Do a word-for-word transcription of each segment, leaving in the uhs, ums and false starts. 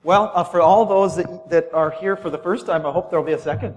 Well, uh, for all those that, that are here for the first time, I hope there'll be a second.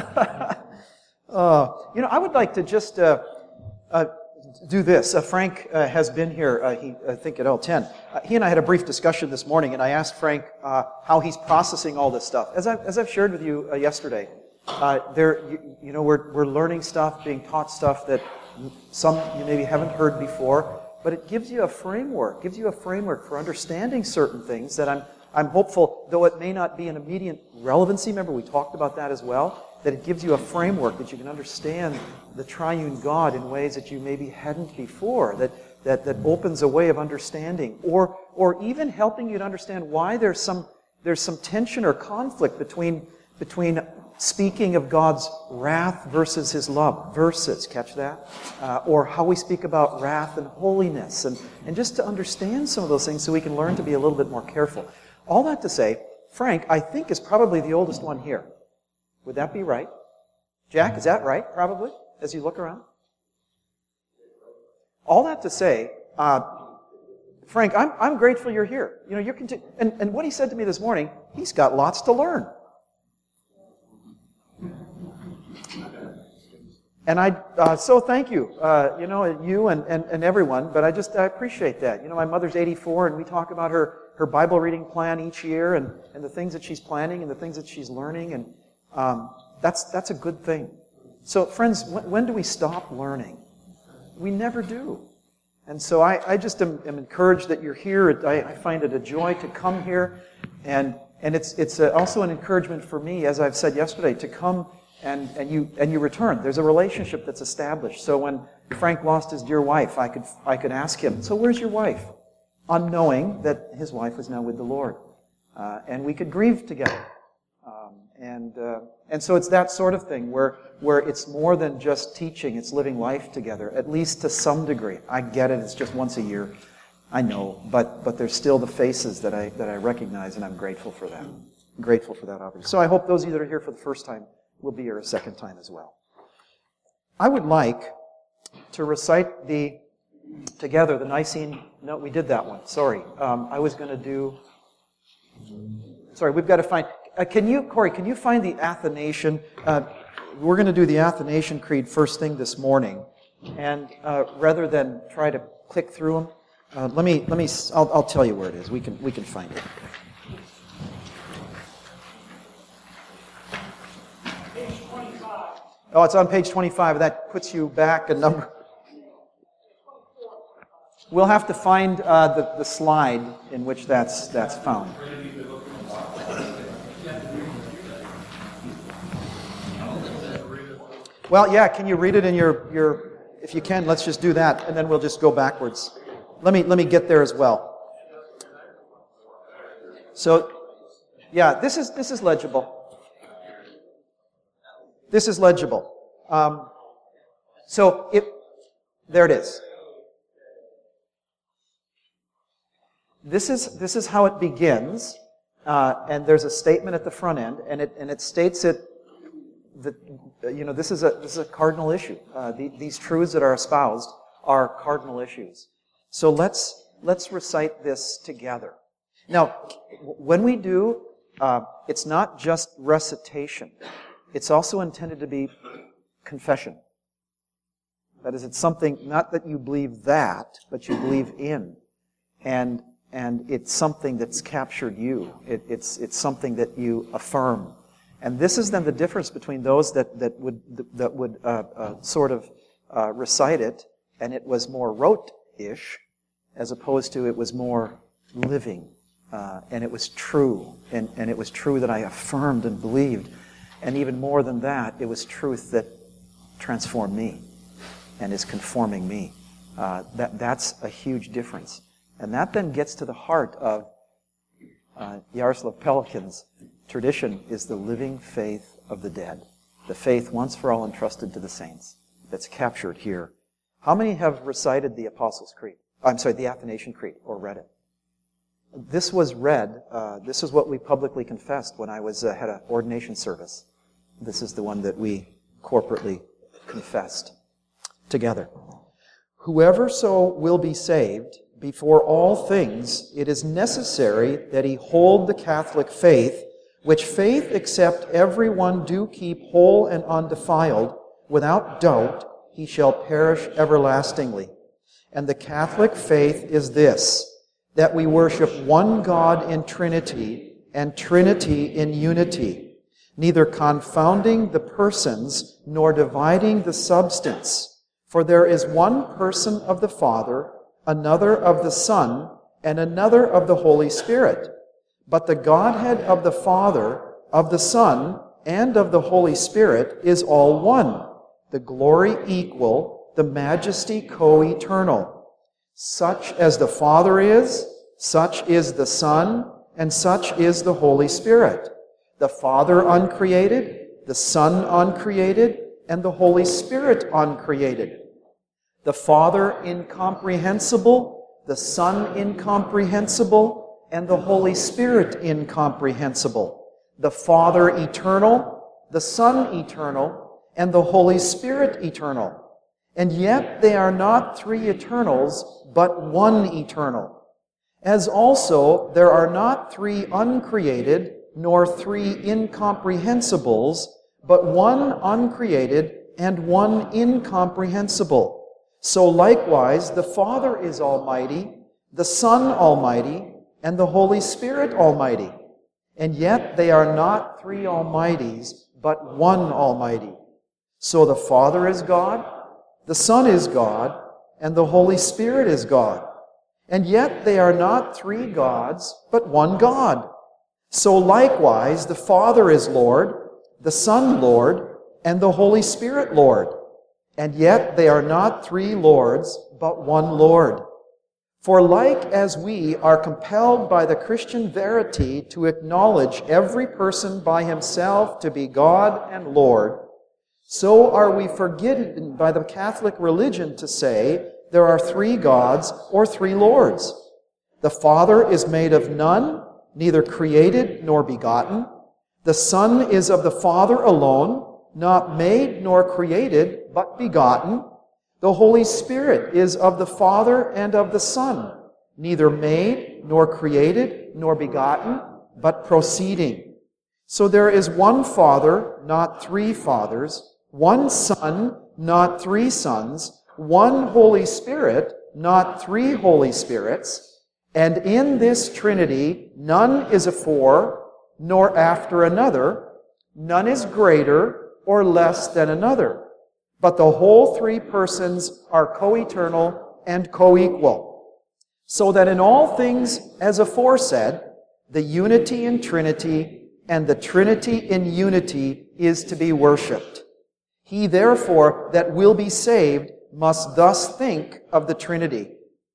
uh, you know, I would like to just uh, uh, do this. Uh, Frank uh, has been here, uh, he, I think, at L ten. Uh, he and I had a brief discussion this morning, and I asked Frank uh, how he's processing all this stuff. As, I, as I've shared with you uh, yesterday, uh, there, you, you know, we're, we're learning stuff, being taught stuff that some you maybe haven't heard before, but it gives you a framework, gives you a framework for understanding certain things that I'm I'm hopeful, though it may not be an immediate relevancy, remember we talked about that as well, that it gives you a framework that you can understand the triune God in ways that you maybe hadn't before, that that, that opens a way of understanding, or or even helping you to understand why there's some there's some tension or conflict between between speaking of God's wrath versus His love. Verses, catch that? Uh, or how we speak about wrath and holiness, and, and just to understand some of those things so we can learn to be a little bit more careful. All that to say, Frank, I think, is probably the oldest one here. Would that be right? Jack, is that right, probably, as you look around? All that to say, uh, Frank, I'm, I'm grateful you're here. You know, you're conti- and, and what he said to me this morning, he's got lots to learn. And I, uh, so thank you, uh, you know, you and, and, and everyone, but I just, I appreciate that. You know, my mother's eighty-four, and we talk about her her Bible reading plan each year, and, and the things that she's planning and the things that she's learning, and um, that's that's a good thing. So, friends, when, when do we stop learning? We never do. And so I, I just am, am encouraged that you're here. I, I find it a joy to come here, and and it's it's a, also an encouragement for me, as I've said yesterday, to come and, and you and you return. There's a relationship that's established. So when Frank lost his dear wife, I could I could ask him, so where's your wife? Unknowing that his wife was now with the Lord. Uh, and we could grieve together. Um, and uh, and so it's that sort of thing where where it's more than just teaching, it's living life together, at least to some degree. I get it, it's just once a year. I know, but but there's still the faces that I that I recognize, and I'm grateful for that. I'm grateful for that opportunity. So I hope those of you that are here for the first time will be here a second time as well. I would like to recite the together the Nicene. No, we did that one. Sorry, um, I was going to do. Sorry, we've got to find. Uh, can you, Corey? Can you find the Athanasian? Uh, we're going to do the Athanasian Creed first thing this morning, and uh, rather than try to click through them, uh, let me let me. I'll, I'll tell you where it is. We can we can find it. Page twenty-five. Oh, it's on page twenty-five. That puts you back a number. We'll have to find uh, the, the slide in which that's that's found. Well, yeah, can you read it in your, your if you can, let's just do that, and then we'll just go backwards. Let me let me get there as well. So, yeah, this is this is legible. This is legible. Um, so it there it is. This is this is how it begins, uh, and there's a statement at the front end, and it and it states it that you know this is a this is a cardinal issue. Uh, the, these truths that are espoused are cardinal issues. So let's let's recite this together. Now, when we do, uh, it's not just recitation; it's also intended to be confession. That is, it's something not that you believe that, but you believe in, and. And it's something that's captured you. It, it's it's something that you affirm, and this is then the difference between those that that would that would uh, uh, sort of uh, recite it, and it was more rote-ish, as opposed to it was more living, uh, and it was true, and and it was true that I affirmed and believed, and even more than that, it was truth that transformed me, and is conforming me. Uh, that that's a huge difference. And that then gets to the heart of uh, Yaroslav Pelikan's tradition is the living faith of the dead. The faith once for all entrusted to the saints that's captured here. How many have recited the Apostles' Creed? I'm sorry, the Athanasian Creed, or read it? This was read, uh, this is what we publicly confessed when I was uh, had an ordination service. This is the one that we corporately confessed together. Whoever so will be saved before all things, it is necessary that he hold the Catholic faith, which faith except every one do keep whole and undefiled, without doubt he shall perish everlastingly. And the Catholic faith is this, that we worship one God in Trinity, and Trinity in unity, neither confounding the persons, nor dividing the substance. For there is one person of the Father, another of the Son, and another of the Holy Spirit. But the Godhead of the Father, of the Son, and of the Holy Spirit is all one, the glory equal, the majesty co-eternal. Such as the Father is, such is the Son, and such is the Holy Spirit. The Father uncreated, the Son uncreated, and the Holy Spirit uncreated. The Father incomprehensible, the Son incomprehensible, and the Holy Spirit incomprehensible. The Father eternal, the Son eternal, and the Holy Spirit eternal. And yet they are not three eternals, but one eternal. As also there are not three uncreated, nor three incomprehensibles, but one uncreated and one incomprehensible. So likewise the Father is almighty, the Son almighty, and the Holy Spirit almighty. And yet they are not three almighties, but one almighty. So the Father is God, the Son is God, and the Holy Spirit is God. And yet they are not three gods, but one God. So likewise the Father is Lord, the Son Lord, and the Holy Spirit Lord. And yet they are not three Lords, but one Lord. For like as we are compelled by the Christian verity to acknowledge every person by himself to be God and Lord, so are we forbidden by the Catholic religion to say there are three gods or three lords. The Father is made of none, neither created nor begotten. The Son is of the Father alone, not made nor created, but begotten. The Holy Spirit is of the Father and of the Son, neither made nor created nor begotten, but proceeding. So there is one Father, not three fathers, one Son, not three sons, one Holy Spirit, not three Holy Spirits, and in this Trinity none is afore, nor after another, none is greater or less than another, but the whole three persons are co-eternal and co-equal, so that in all things as aforesaid, the unity in Trinity and the Trinity in unity is to be worshipped. He therefore that will be saved must thus think of the Trinity.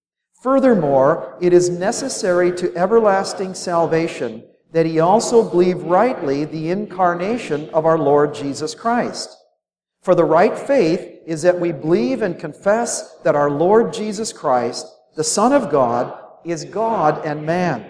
Furthermore, it is necessary to everlasting salvation that he also believe rightly the incarnation of our Lord Jesus Christ. For the right faith is that we believe and confess that our Lord Jesus Christ, the Son of God, is God and man,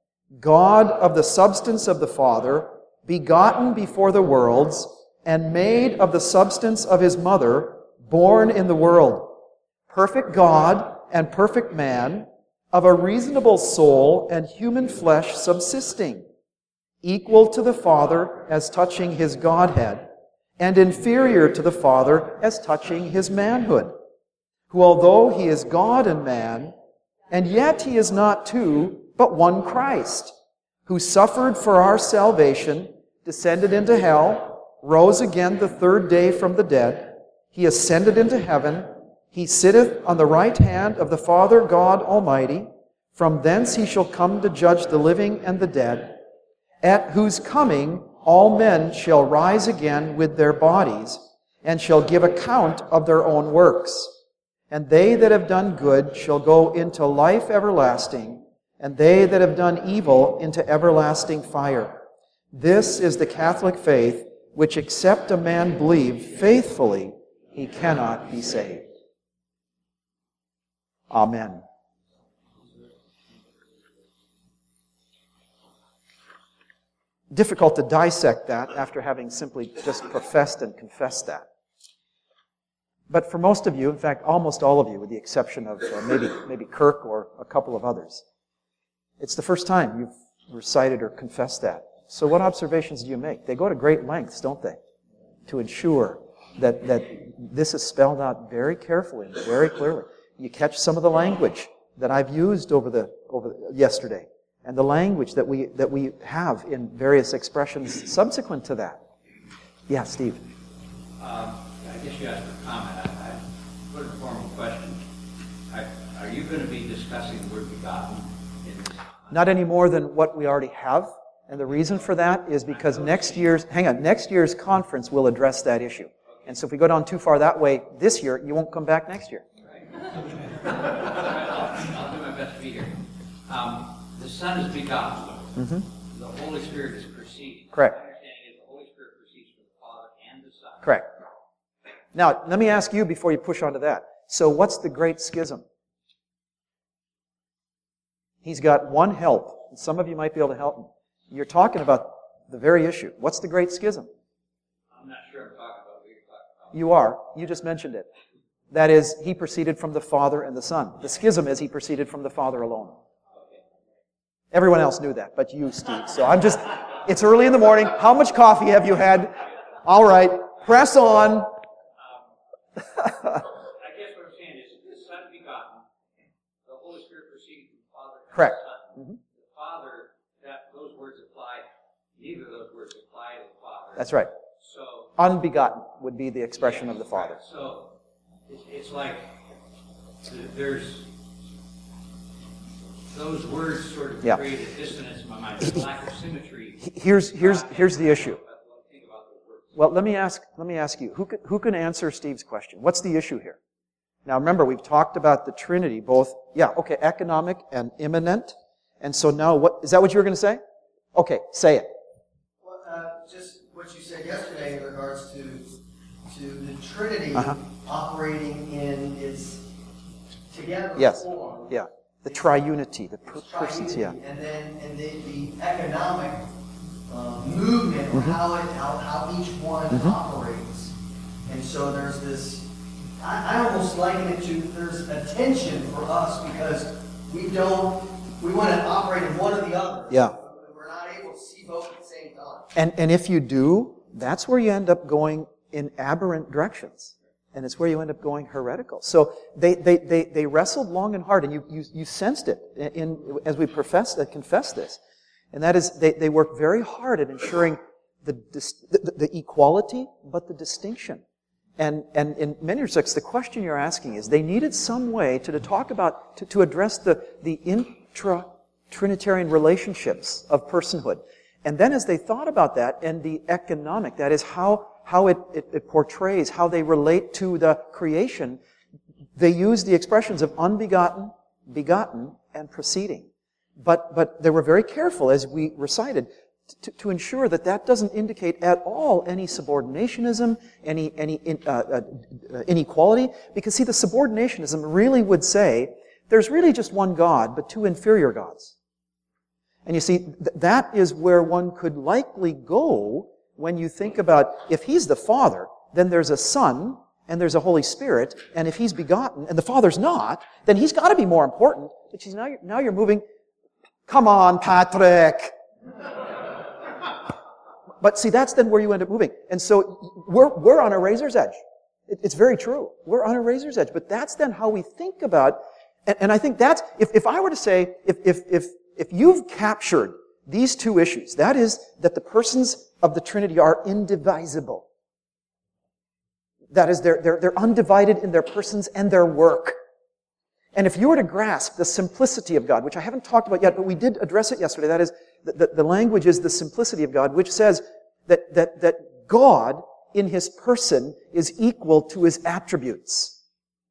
God of the substance of the Father, begotten before the worlds, and made of the substance of his mother, born in the world, perfect God and perfect man, of a reasonable soul and human flesh subsisting, equal to the Father as touching his Godhead, and inferior to the Father as touching his manhood, who although he is God and man, and yet he is not two, but one Christ, who suffered for our salvation, descended into hell, rose again the third day from the dead, he ascended into heaven, he sitteth on the right hand of the Father God Almighty, from thence he shall come to judge the living and the dead, at whose coming all men shall rise again with their bodies, and shall give account of their own works. And they that have done good shall go into life everlasting, and they that have done evil into everlasting fire. This is the Catholic faith, which except a man believe faithfully, he cannot be saved. Amen. Difficult to dissect that after having simply just professed and confessed that. But for most of you, in fact, almost all of you, with the exception of uh, maybe maybe Kirk or a couple of others, it's the first time you've recited or confessed that. So what observations do you make? They go to great lengths, don't they, to ensure that, that this is spelled out very carefully and very clearly. You catch some of the language that I've used over the over yesterday, and the language that we that we have in various expressions subsequent to that. Yeah, Steve. Um, I guess you asked for a comment. I, I put a formal question. I, are you going to be discussing the word begotten in this? Not any more than what we already have. And the reason for that is because next year's, hang on, next year's conference will address that issue. And so if we go down too far that way this year, you won't come back next year. Right. I'll, I'll do my best to be here. Um, the Son is begotten. Mm-hmm. The Holy Spirit is proceeding. Correct. My understanding is the Holy Spirit proceeds from the Father and the Son. Correct. Now, let me ask you before you push on to that. So what's the great schism? He's got one help, and some of you might be able to help him. You're talking about the very issue. What's the great schism? I'm not sure I'm talking about what you're talking about. You are. You just mentioned it. That is, he proceeded from the Father and the Son. The schism is he proceeded from the Father alone. Everyone else knew that, but you, Steve. So I'm just, it's early in the morning. How much coffee have you had? All right, press on. Um, I guess what I'm saying is the Son begotten, the Holy Spirit proceeding from the Father and Correct. the Son. Mm-hmm. The Father, that those words apply, neither of those words apply to the Father. That's right. So Unbegotten would be the expression of the Father. Right. So it's, it's like there's those words sort of Yeah. create a dissonance in my mind. There's a lack of symmetry. Here's here's here's the issue. Think about those words. Well, let me ask let me ask you, who can, who can answer Steve's question? What's the issue here? Now remember, we've talked about the Trinity, both, yeah, okay, economic and immanent. And so now, what is that what you were going to say? Okay, say it. Well, uh, just what you said yesterday in regards to to the Trinity Uh-huh. operating in its together Yes. form. Yeah. The triunity, the per- its persons, yeah. triunity, And then and the, the economic uh, movement, or Mm-hmm. how it how, how each one Mhm. operates. And so there's this, I, I almost liken it to, there's a tension for us because we don't, we want to operate in one or the other. Yeah. We're not able to see both at the same time. And and if you do, that's where you end up going in aberrant directions. And it's where you end up going heretical. So they they they, they wrestled long and hard, and you, you you sensed it in, in as we professed and confessed this. And that is, they, they worked very hard at ensuring the, dis, the the equality, but the distinction. And and in many respects, the question you're asking is, they needed some way to, to talk about, to, to address the, the intra-Trinitarian relationships of personhood. And then as they thought about that, and the economic, that is how, how it, it, it portrays, how they relate to the creation, they use the expressions of unbegotten, begotten, and proceeding. But, but they were very careful, as we recited, to, to ensure that that doesn't indicate at all any subordinationism, any, any in, uh, uh, inequality. Because see, the subordinationism really would say, there's really just one God, but two inferior gods. And you see, th- that is where one could likely go when you think about, if He's the Father, then there's a Son, and there's a Holy Spirit, and if He's begotten, and the Father's not, then He's got to be more important. But you see, now you're, now you're moving, come on, Patrick! But see, that's then where you end up moving. And so we're, we're on a razor's edge. It, it's very true. We're on a razor's edge. But that's then how we think about, and, and I think that's, if, if I were to say, if, if, if, if you've captured these two issues, that is, that the persons of the Trinity are indivisible. That is, they're, they're, they're undivided in their persons and their work. And if you were to grasp the simplicity of God, which I haven't talked about yet, but we did address it yesterday, that is, the, the, the language is the simplicity of God, which says that, that, that God in His person is equal to His attributes.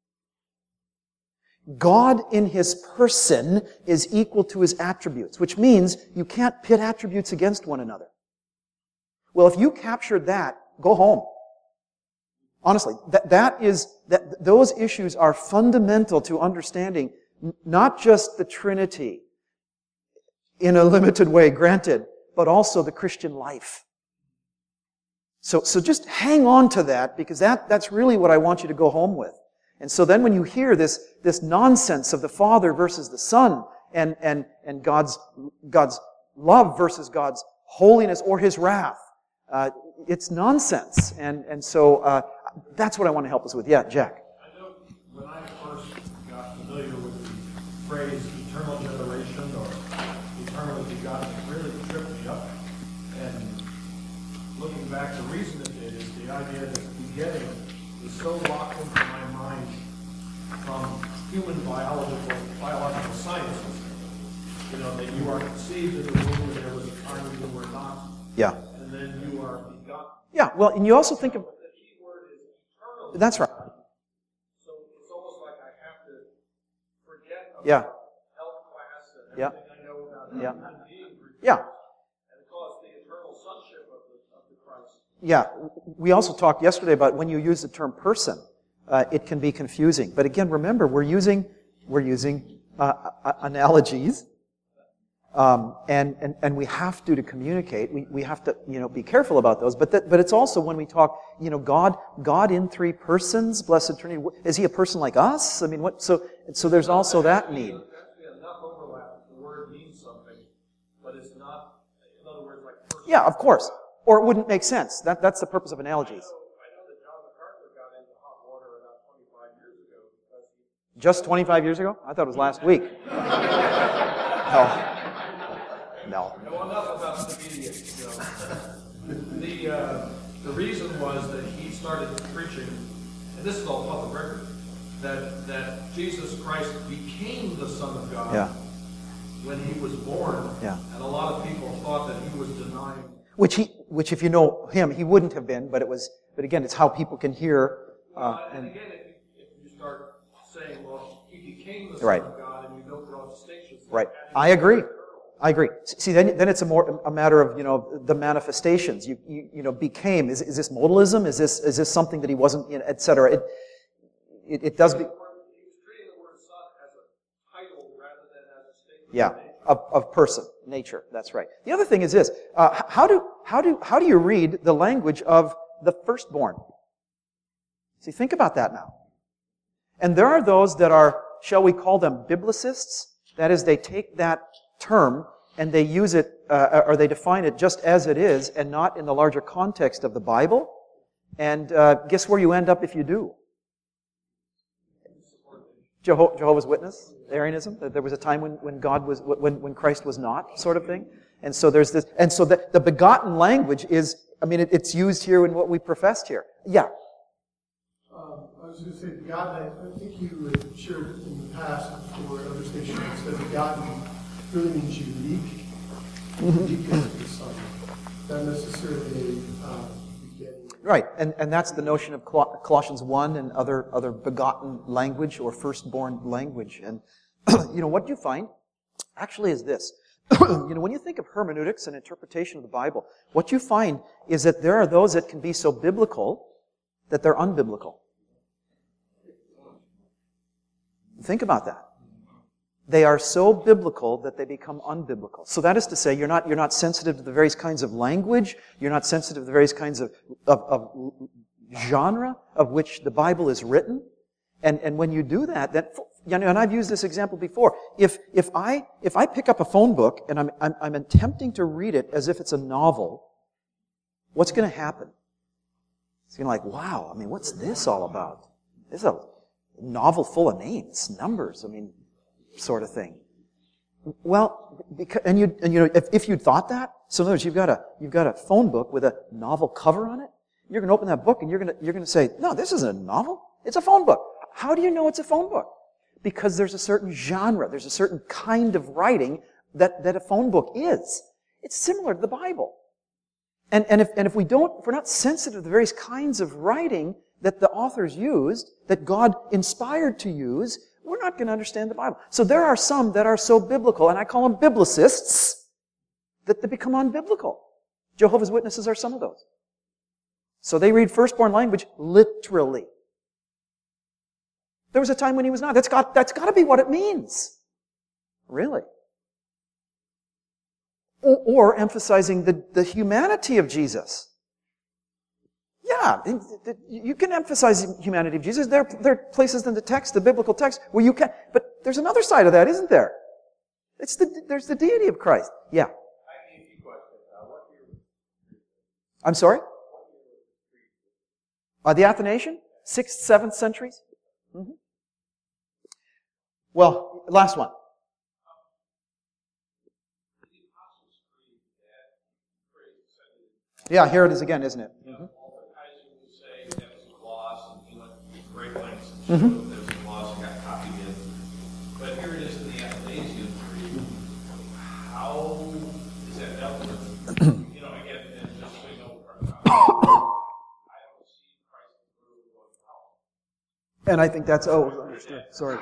God in His person is equal to His attributes, which means you can't pit attributes against one another. Well, if you captured that, go home. Honestly, that, that is, that, those issues are fundamental to understanding n- not just the Trinity in a limited way, granted, but also the Christian life. So, so just hang on to that, because that, that's really what I want you to go home with. And so then when you hear this, this nonsense of the Father versus the Son, and, and, and God's, God's love versus God's holiness or His wrath, uh, it's nonsense. And, and so uh, that's what I want to help us with. Yeah, Jack. I know when I first got familiar with the phrase eternal generation or eternally begotten, it really tripped me up. And looking back, the reason it did is the idea that begetting is so locked into my mind from human biological, biological sciences. You know, that you are conceived in the womb and there was a time when you were not. Yeah. And then you are begotten. Yeah, well, and you also think of... But the key word is eternal. That's right. So it's almost like I have to forget about Yeah. health class and Yeah. everything I know about Yeah. human beings. Yeah. And cause the eternal sonship of the, of the Christ. Yeah, we also talked yesterday about when you use the term person, uh, it can be confusing. But again, remember, we're using we're using uh, uh, analogies, um, and, and and we have to to communicate. We we have to you know be careful about those. But that, but it's also when we talk, you know, God God in three persons, blessed Trinity. Is He a person like us? I mean, what? So so there's also that need. There's actually enough overlap. The word means something, but it's not. In other words, like person. Yeah, of course. Or it wouldn't make sense. That that's the purpose of analogies. I know that John MacArthur got into hot water about twenty-five years ago because he Just twenty-five years ago? I thought it was last week. No. No. know enough about the media. You know. The uh, the reason was that he started preaching, and this is all public record, that that Jesus Christ became the Son of God Yeah. when He was born. Yeah. And a lot of people thought that He was denying. Which he, which if you know him, he wouldn't have been, but it was, but again, it's how people can hear. Uh, Uh, and and, again, if you, if you start saying, well, He became the Son Right. of God, and you don't draw distinctions. right. that I agree. I agree. See, then, then it's a more, a matter of, you know, the manifestations. You, you, you know, became, is, is this modalism? Is this, is this something that he wasn't, you know, et cetera? It, it, it does be, He was treating the word Son as a title rather than as a statement. yeah, of nature. of, of person, nature. That's right. The other thing is this, uh, how do, how do, how do you read the language of the firstborn? See, think about that now. And there are those that are, shall we call them biblicists? That is, they take that term and they use it, uh, or they define it just as it is and not in the larger context of the Bible. And uh, guess where you end up if you do? Jeho- Jehovah's Witness, Arianism. There was a time when, when God was, when, when Christ was not, sort of thing. And so there's this, and so the, the begotten language is, I mean, it, it's used here in what we professed here. Yeah. Um, I was going to say begotten, I, I think you had shared in the past for other stations that begotten really means unique. Unique is the Son. Not necessarily a uh, begetting. Right, and, and that's the notion of Col- Colossians one and other, other begotten language or firstborn language. And, you know, what you find actually is this. You know, when you think of hermeneutics and interpretation of the Bible, what you find is that there are those that can be so biblical that they're unbiblical. Think about that. They are so biblical that they become unbiblical. So that is to say, you're not, you're not sensitive to the various kinds of language, you're not sensitive to the various kinds of, of, of genre of which the Bible is written. And, and when you do that, that, you know, and I've used this example before. If, if I, if I pick up a phone book and I'm, I'm, I'm attempting to read it as if it's a novel, what's going to happen? It's going to like, wow, I mean, what's this all about? This is a novel full of names, numbers, I mean, sort of thing. Well, because, and you, and you know, if, if you'd thought that, so in other words, you've got a, you've got a phone book with a novel cover on it, you're going to open that book and you're going to, you're going to say, no, this isn't a novel. It's a phone book. How do you know it's a phone book? Because there's a certain genre, there's a certain kind of writing that, that a phone book is. It's similar to the Bible. And, and if, and if we don't, if we're not sensitive to the various kinds of writing that the authors used, that God inspired to use, we're not going to understand the Bible. So there are some that are so biblical, and I call them biblicists, that they become unbiblical. Jehovah's Witnesses are some of those. So they read firstborn language literally. There was a time when he was not. That's got, that's got to be what it means. Really. Or, or emphasizing the, the humanity of Jesus. Yeah, you can emphasize the humanity of Jesus. There, there are places in the text, the biblical text, where you can, but there's another side of that, isn't there? It's the, there's the deity of Christ. Yeah. I'm sorry? Uh, the Athanasian? Sixth, seventh centuries? Mm-hmm. Well, last one. Yeah, here it is again, isn't it? Mm-hmm. Mm-hmm. There's some laws that got copied in. But here it is in the Athanasian Creed. How is that dealt with? You know, again, and just so you know, I don't see Christ really going to help. And I think that's, oh, understood. Sorry.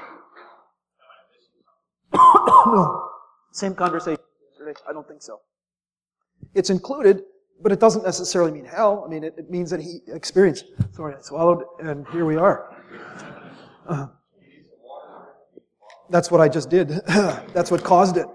No. Same conversation yesterday. I don't think so. It's included, but it doesn't necessarily mean hell. I mean, it, it means that he experienced, sorry, I swallowed, and here we are. Uh, that's what I just did. That's what caused it.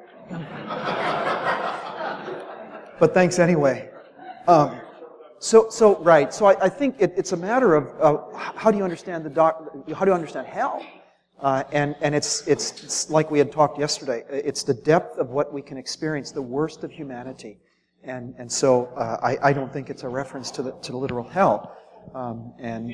But thanks anyway. Um, so, so right. So I, I think it, it's a matter of uh, how do you understand the doc, how do you understand hell? Uh, and and it's, it's it's like we had talked yesterday. It's the depth of what we can experience, the worst of humanity. And and so uh, I I don't think it's a reference to the to the literal hell. Um, and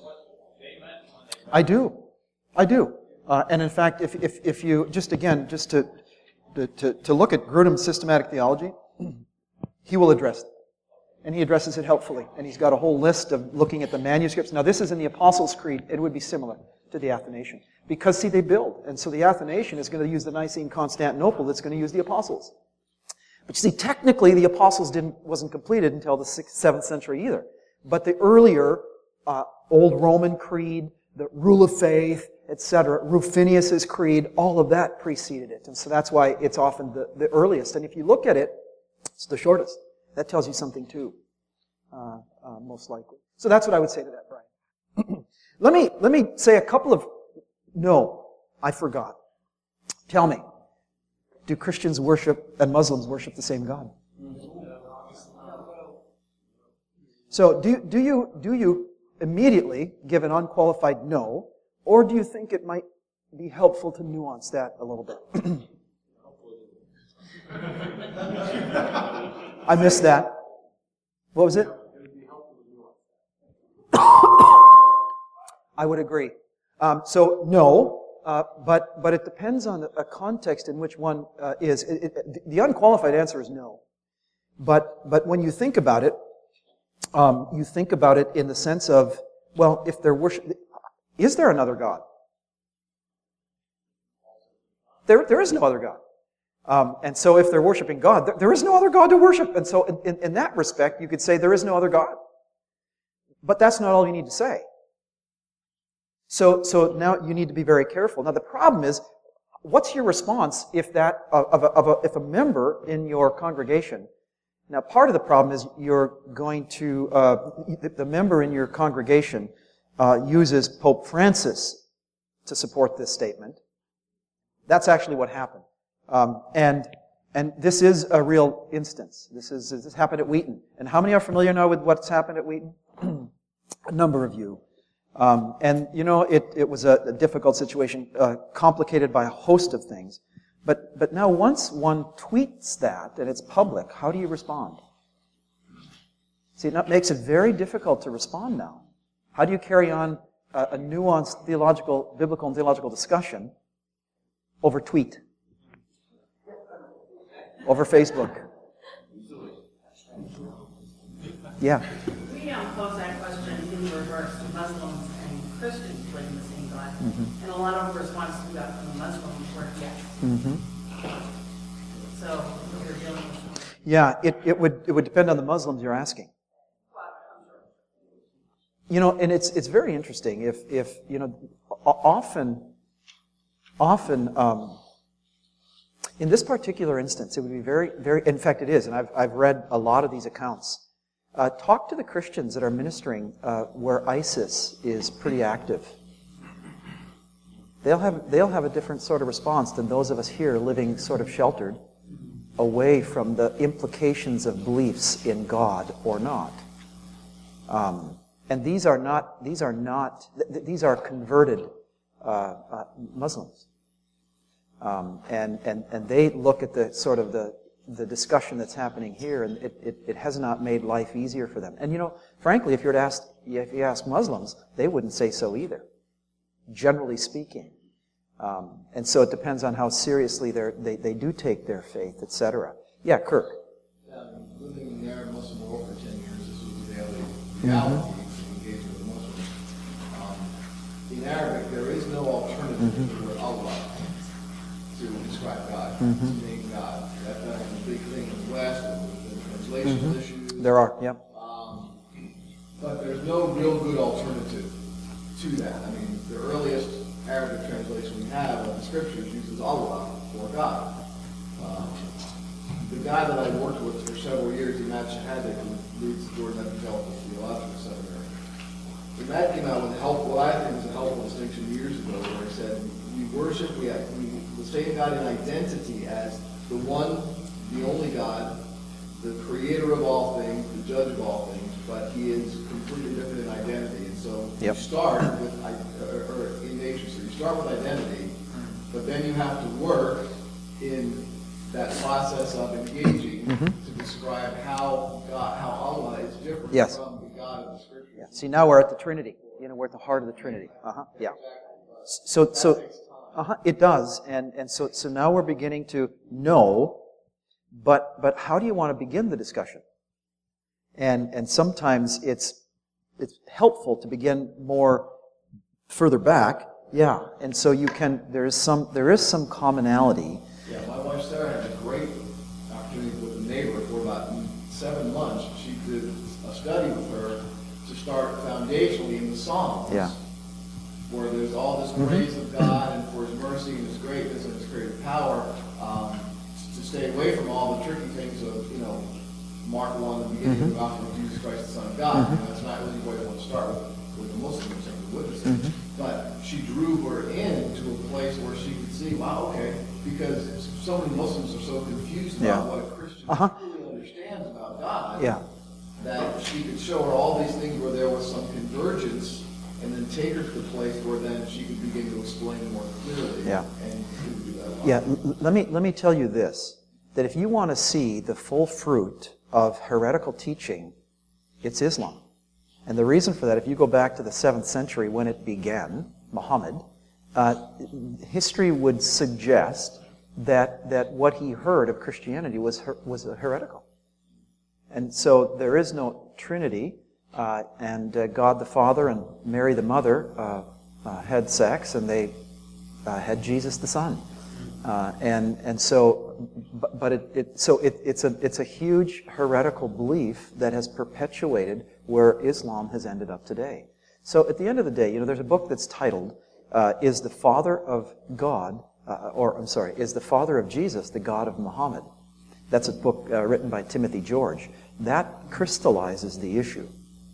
I do. I do. Uh, and in fact, if, if, if you, just again, just to, to, to look at Grudem's systematic theology, he will address it. And he addresses it helpfully. And he's got a whole list of looking at the manuscripts. Now, this is in the Apostles' Creed. It would be similar to the Athanasian. Because, see, they build. And so the Athanasian is going to use the Nicene Constantinople that's going to use the Apostles. But you see, technically, the Apostles didn't, wasn't completed until the sixth, seventh century either. But the earlier uh, Old Roman Creed, the Rule of Faith, et cetera, Rufinus's Creed, all of that preceded it. And so that's why it's often the, the earliest. And if you look at it, it's the shortest. That tells you something too, uh, uh, most likely. So that's what I would say to that, Brian. let me let me say a couple of, no, I forgot. Tell me, do Christians worship and Muslims worship the same God? So do, do you do you immediately give an unqualified no, or do you think it might be helpful to nuance that a little bit? I missed that. What was it? I would agree. Um, so no, uh, but but it depends on a context in which one uh, is. It, it, the unqualified answer is no. But but when you think about it, um, you think about it in the sense of, well, if they're worship, is there another God? There there is no other God. Um, and so if they're worshiping God, there, there is no other God to worship. And so in, in, in that respect, you could say there is no other God. But that's not all you need to say. So, so now you need to be very careful. Now the problem is, what's your response if that, of a, of a, if a member in your congregation, now part of the problem is you're going to, uh, the member in your congregation uh, uses Pope Francis to support this statement. That's actually what happened. Um, and and this is a real instance. This is this happened at Wheaton. And how many are familiar now with what's happened at Wheaton? A number of you. Um, and you know, it it was a, a difficult situation, uh, complicated by a host of things. But but now, once one tweets that and it's public, how do you respond? See, it makes it very difficult to respond now. How do you carry on a, a nuanced theological, biblical, and theological discussion over tweet? Over Facebook. Yeah. We um, pose that question in reverse to Muslims and Christians believing the same God. Mm-hmm. And a lot of responses we got from the Muslims were yes. Mm-hmm. So you're dealing with... Yeah, it, it would it would depend on the Muslims you're asking. You know, and it's it's very interesting. If if you know, often often um, in this particular instance, it would be very, very, in fact it is, and I've, I've read a lot of these accounts. Uh, talk to the Christians that are ministering uh, where ISIS is pretty active. They'll have, they'll have a different sort of response than those of us here living sort of sheltered away from the implications of beliefs in God or not. Um, And these are not, these are not, th- these are converted uh, uh, Muslims. Um, and, and, and they look at the sort of the, the discussion that's happening here, and it, it, it has not made life easier for them. And you know, frankly, if you were to ask, if you ask Muslims, they wouldn't say so either, generally speaking. Um, and so it depends on how seriously they they do take their faith, et cetera. Yeah, Kirk. Um, living in the Arab Muslim world for ten years, this was the daily reality of engaging with the Muslims. Um, in Arabic, there is no alternative mm-hmm. to the word Allah to describe God, mm-hmm. to name God. That, that's a big thing in the West, with the translational mm-hmm. issues. There are, yeah. Um, but there's no real good alternative to that. I mean, the earliest Arabic translation we have of the scriptures uses Allah for God. Um, the guy that I worked with for several years, Imad Shahadik, who leads the Jordan Evangelical Theological Seminary, Imad came out with help, what I think is a helpful distinction years ago, where he said, we worship, we have we, the same God in identity as the one, the only God, the creator of all things, the judge of all things, but he is completely different in identity. And so yep. you start with, or, or in nature, so you start with identity, but then you have to work in that process of engaging mm-hmm. to describe how God, how Allah is different yes. from the God of the Scriptures. Yeah. See, now we're at the Trinity. You know, we're at the heart of the Trinity. Uh-huh. Yeah. So, so, uh-huh, it does, and and so so now we're beginning to know, but but how do you want to begin the discussion? And and sometimes it's it's helpful to begin more further back. Yeah, and so you can. There is some there is some commonality. Yeah, my wife Sarah had a great opportunity with a neighbor for about seven months. She did a study with her to start foundationally in the Psalms. Yeah. Where there's all this mm-hmm. praise of God and for His mercy and His greatness and His creative power, um, to stay away from all the tricky things of, you know, Mark one, the beginning mm-hmm. of the gospel of Jesus Christ, the Son of God. Mm-hmm. You know, that's not really what I want to start with, with the Muslims and the witnesses. Mm-hmm. But she drew her into a place where she could see, wow, okay, because so many Muslims are so confused about yeah. what a Christian uh-huh. really understands about God, yeah. that she could show her all these things where there was some convergence, and then take her to the place where then she could begin to explain more clearly. Yeah. And she would do that well. Yeah. L- let me let me tell you this: that if you want to see the full fruit of heretical teaching, it's Islam. And the reason for that, if you go back to the seventh century when it began, Muhammad, uh, history would suggest that that what he heard of Christianity was her, was heretical. And so there is no Trinity. Uh, and uh, God the Father and Mary the Mother uh, uh, had sex, and they uh, had Jesus the Son, uh, and and so, but, but it, it so it, it's a it's a huge heretical belief that has perpetuated where Islam has ended up today. So at the end of the day, you know, there's a book that's titled uh, "Is the Father of God," uh, or I'm sorry, "Is the Father of Jesus the God of Muhammad?" That's a book uh, written by Timothy George. That crystallizes the issue.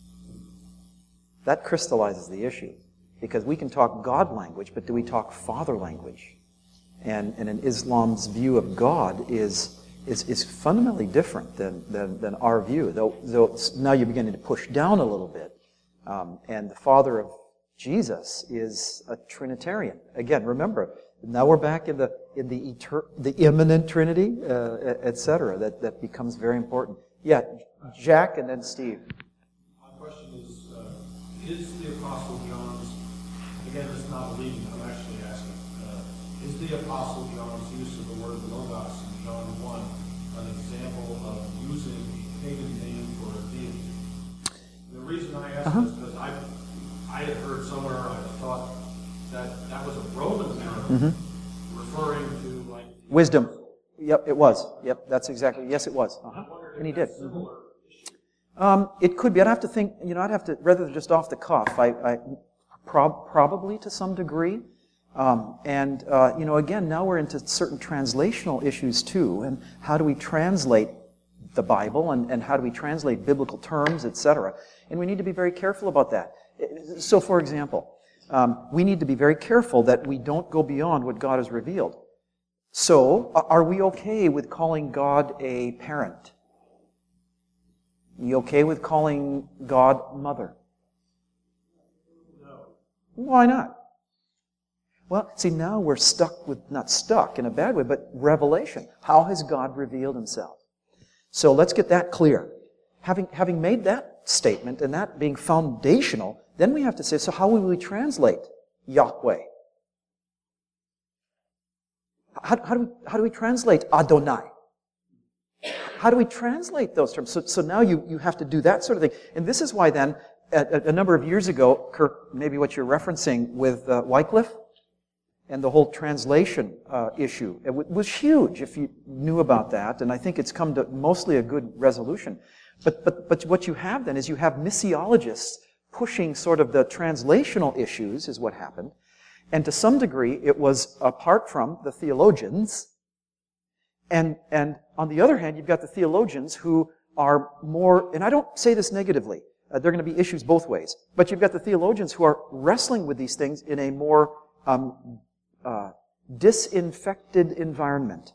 That crystallizes the issue, because we can talk God language, but do we talk Father language? And, and in Islam's view of God is is, is fundamentally different than, than, than our view, though, though now you're beginning to push down a little bit. Um, and the Father of Jesus is a Trinitarian. Again, remember, now we're back in the in the eter- the immanent Trinity, uh, et cetera. That, that becomes very important. Yeah, Jack and then Steve. My question is, Is the Apostle John's, again, it's not leading, I'm actually asking, uh, is the Apostle John's use of the word logos in John one an example of using a pagan name for a deity? The reason I ask uh-huh. is because I I had heard somewhere, I thought that that was a Roman term mm-hmm. referring to like... Wisdom. Yep, it was. Yep, that's exactly, yes it was. Uh-huh. And he did. Mm-hmm. Um, it could be. I'd have to think, you know, I'd have to, rather than just off the cuff, I, I prob- probably to some degree. Um, and, uh, you know, again, now we're into certain translational issues too. And how do we translate the Bible, and, and how do we translate biblical terms, et cetera? And we need to be very careful about that. So, for example, um, we need to be very careful that we don't go beyond what God has revealed. So, are we okay with calling God a parent? You okay with calling God Mother? Why not? Well, see, now we're stuck with, not stuck in a bad way, but revelation. How has God revealed himself? So let's get that clear. Having, having made that statement and that being foundational, then we have to say, so how will we translate Yahweh? How, how, do, we, how do we translate Adonai? How do we translate those terms? So, so now you, you have to do that sort of thing. And this is why then, a, a number of years ago, Kirk, maybe what you're referencing with uh, Wycliffe, and the whole translation uh, issue, it w- was huge if you knew about that, and I think it's come to mostly a good resolution. But, but, but what you have then is you have missiologists pushing sort of the translational issues is what happened. And to some degree, it was apart from the theologians. And, and on the other hand, you've got the theologians who are more, and I don't say this negatively, uh, there are going to be issues both ways, but you've got the theologians who are wrestling with these things in a more um, uh, disinfected environment.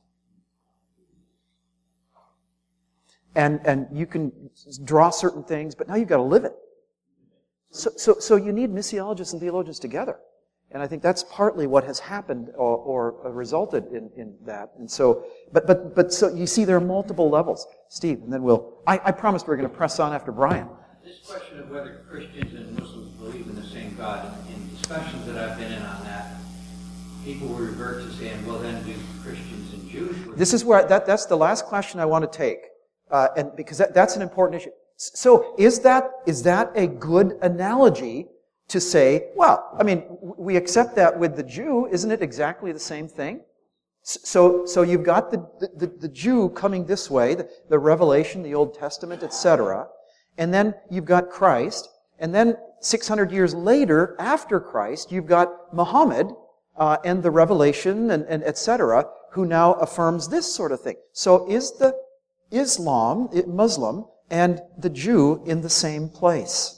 And, and you can draw certain things, but now you've got to live it. So, so, so you need missiologists and theologians together. And I think that's partly what has happened or, or resulted in, in that. And so, but, but, but so you see there are multiple levels. Steve, and then we'll, I, I promised we were going to press on after Brian. This question of whether Christians and Muslims believe in the same God, in, in discussions that I've been in on that, people will revert to saying, well then do Christians and Jews... This is where, that, that's the last question I want to take. Uh, and because that, that's an important issue. So is that, is that a good analogy to say, well, I mean, we accept that with the Jew, isn't it exactly the same thing? So, so you've got the, the, the Jew coming this way, the, the Revelation, the Old Testament, et cetera, and then you've got Christ, and then six hundred years later, after Christ, you've got Muhammad uh, and the Revelation, and, and et cetera, who now affirms this sort of thing. So is the Islam, Muslim, and the Jew in the same place?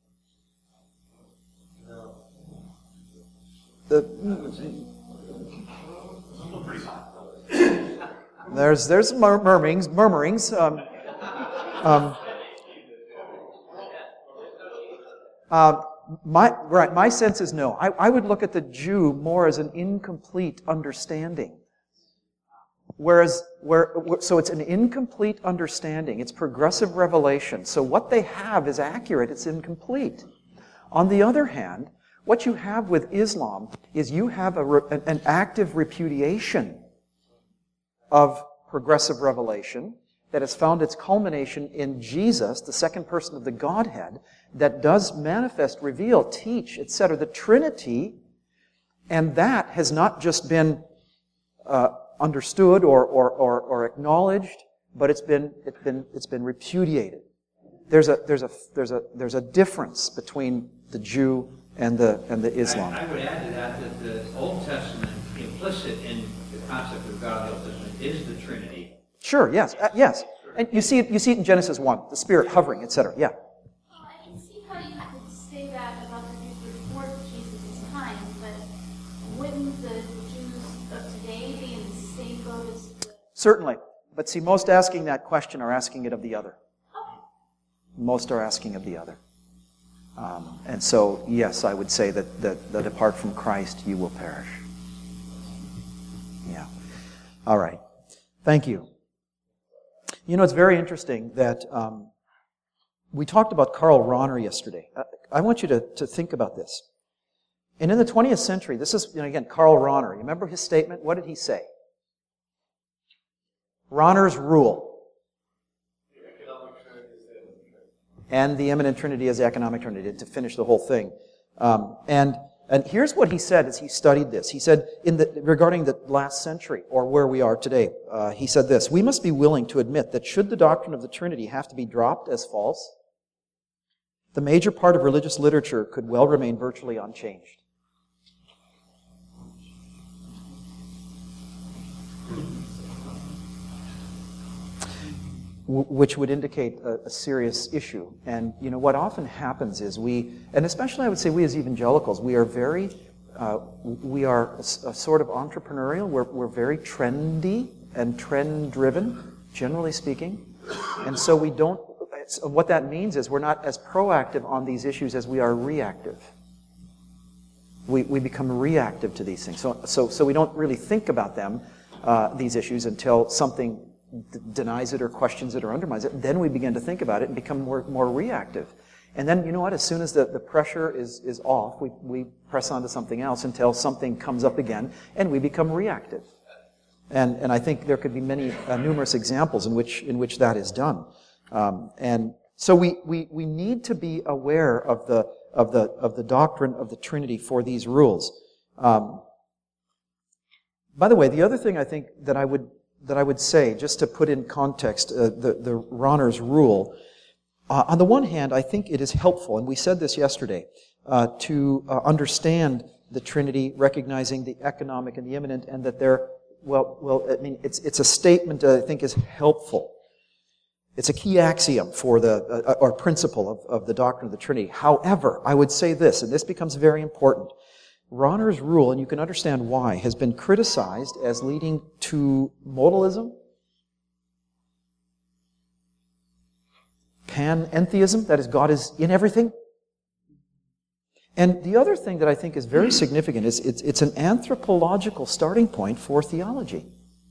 The, there's there's mur- murmurings, murmurings. Um, um, uh, my right, my sense is no. I, I would look at the Jew more as an incomplete understanding. Whereas, where, so it's an incomplete understanding. It's progressive revelation. So what they have is accurate. It's incomplete. On the other hand, what you have with Islam is you have a, an active repudiation of progressive revelation that has found its culmination in Jesus, the second person of the Godhead, that does manifest, reveal, teach, et cetera, the Trinity, and that has not just been uh, understood or, or, or, or acknowledged, but it's been it's been it's been repudiated. There's a there's a there's a there's a difference between the Jew and the and the Islam. I, I would add to that that the Old Testament, implicit in the concept of God in the Old Testament, is the Trinity. Sure. Yes. Uh, yes. And you see it. You see it in Genesis one, the Spirit hovering, et cetera. Yeah. Well, I can see how you could say that about the Jews before Jesus' time, but wouldn't the Jews of today be in the same boat as the... Certainly. But see, most asking that question are asking it of the other. Okay. Most are asking of the other. Um, and so, yes, I would say that, that, that apart from Christ, you will perish. Yeah. All right. Thank you. You know, it's very interesting that um, we talked about Karl Rahner yesterday. I, I want you to, to think about this. And in the twentieth century, this is, you know, again, Karl Rahner. You remember his statement? What did he say? Rahner's rule. And the immanent Trinity as the economic Trinity, to finish the whole thing. Um, and and here's what he said as he studied this. He said, in the, regarding the last century, or where we are today, uh, he said this: we must be willing to admit that should the doctrine of the Trinity have to be dropped as false, the major part of religious literature could well remain virtually unchanged. Which would indicate a, a serious issue. And, you know, what often happens is we, and especially I would say we as evangelicals, we are very, uh, we are a, a sort of entrepreneurial, we're, we're very trendy and trend-driven, generally speaking. And so we don't, what that means is we're not as proactive on these issues as we are reactive. We, we become reactive to these things. So, so, so we don't really think about them, uh, these issues, until something d- denies it or questions it or undermines it. Then we begin to think about it and become more, more reactive. And then, you know what, as soon as the, the pressure is, is off, we, we press on to something else until something comes up again, and we become reactive. And, and I think there could be many, uh, numerous examples in which, in which that is done. Um, and so we, we, we need to be aware of the, of the, of the doctrine of the Trinity for these rules. Um, by the way, the other thing I think that I would, that I would say, just to put in context, uh, the, the Rahner's rule, uh, on the one hand, I think it is helpful, and we said this yesterday, uh, to uh, understand the Trinity, recognizing the economic and the immanent, and that they're, well, well, I mean, it's, it's a statement that I think is helpful. It's a key axiom for the, uh, or principle of, of the doctrine of the Trinity. However, I would say this, and this becomes very important. Rahner's rule, and you can understand why, has been criticized as leading to modalism, panentheism, that is, God is in everything. And the other thing that I think is very significant is it's, it's an anthropological starting point for theology.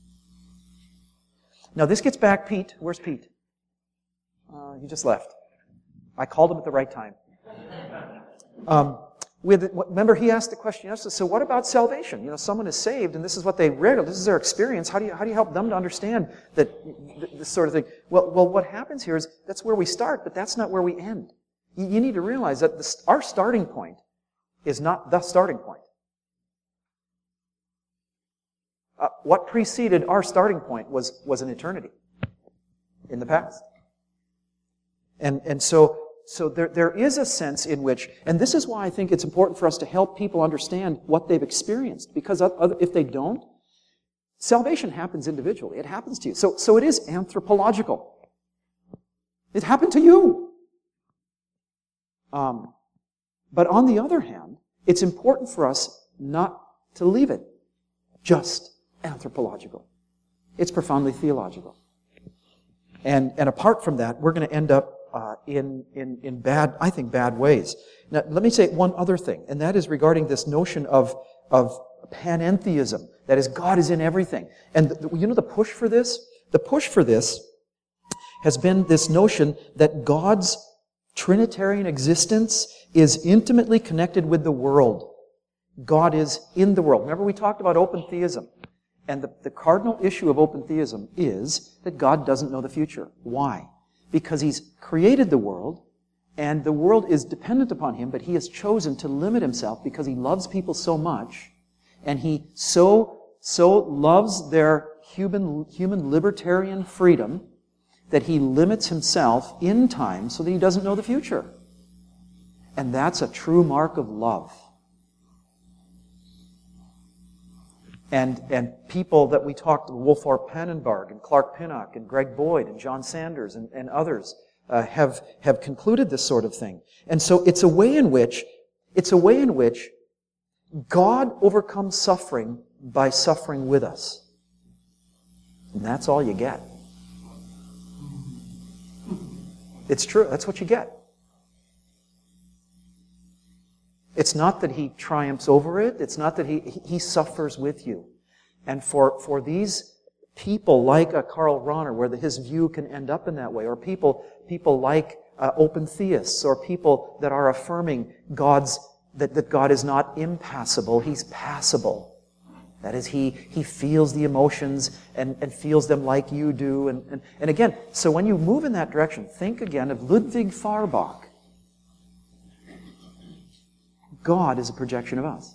Now, this gets back, Pete. Where's Pete? Uh, he just left. I called him at the right time. Um, with, remember, he asked the question yesterday, so what about salvation? You know, someone is saved, and this is what they read, this is their experience. How do you, how do you help them to understand that this sort of thing? Well, well, what happens here is that's where we start, but that's not where we end. You, you need to realize that this, our starting point is not the starting point. Uh, what preceded our starting point was, was an eternity in the past. And, and so, so there, there is a sense in which, and this is why I think it's important for us to help people understand what they've experienced, because other, if they don't, salvation happens individually. It happens to you. So, so it is anthropological. It happened to you. Um, but on the other hand, it's important for us not to leave it just anthropological. It's profoundly theological. And, and apart from that, we're going to end up uh, in, in, in bad, I think, bad ways. Now, let me say one other thing, and that is regarding this notion of, of panentheism. That is, God is in everything. And the, you know the push for this? The push for this has been this notion that God's Trinitarian existence is intimately connected with the world. God is in the world. Remember we talked about open theism. And the, the cardinal issue of open theism is that God doesn't know the future. Why? Because He's created the world, and the world is dependent upon Him, but He has chosen to limit Himself because He loves people so much, and He so, so loves their human, human libertarian freedom that He limits Himself in time so that He doesn't know the future. And that's a true mark of love. And, and people that we talked to, Wolfhard Pannenberg and Clark Pinnock and Greg Boyd and John Sanders and, and others uh, have, have concluded this sort of thing. And so it's a way in which, it's a way in which God overcomes suffering by suffering with us. And that's all you get. It's true. That's what you get. It's not that He triumphs over it. It's not that He, he suffers with you. And for, for these people like a Karl Rahner, where the, his view can end up in that way, or people, people like uh, open theists, or people that are affirming God's, that, that God is not impassible, He's passible. That is, He, he feels the emotions and, and feels them like you do. And, and, and again, so when you move in that direction, think again of Ludwig Feuerbach. God is a projection of us.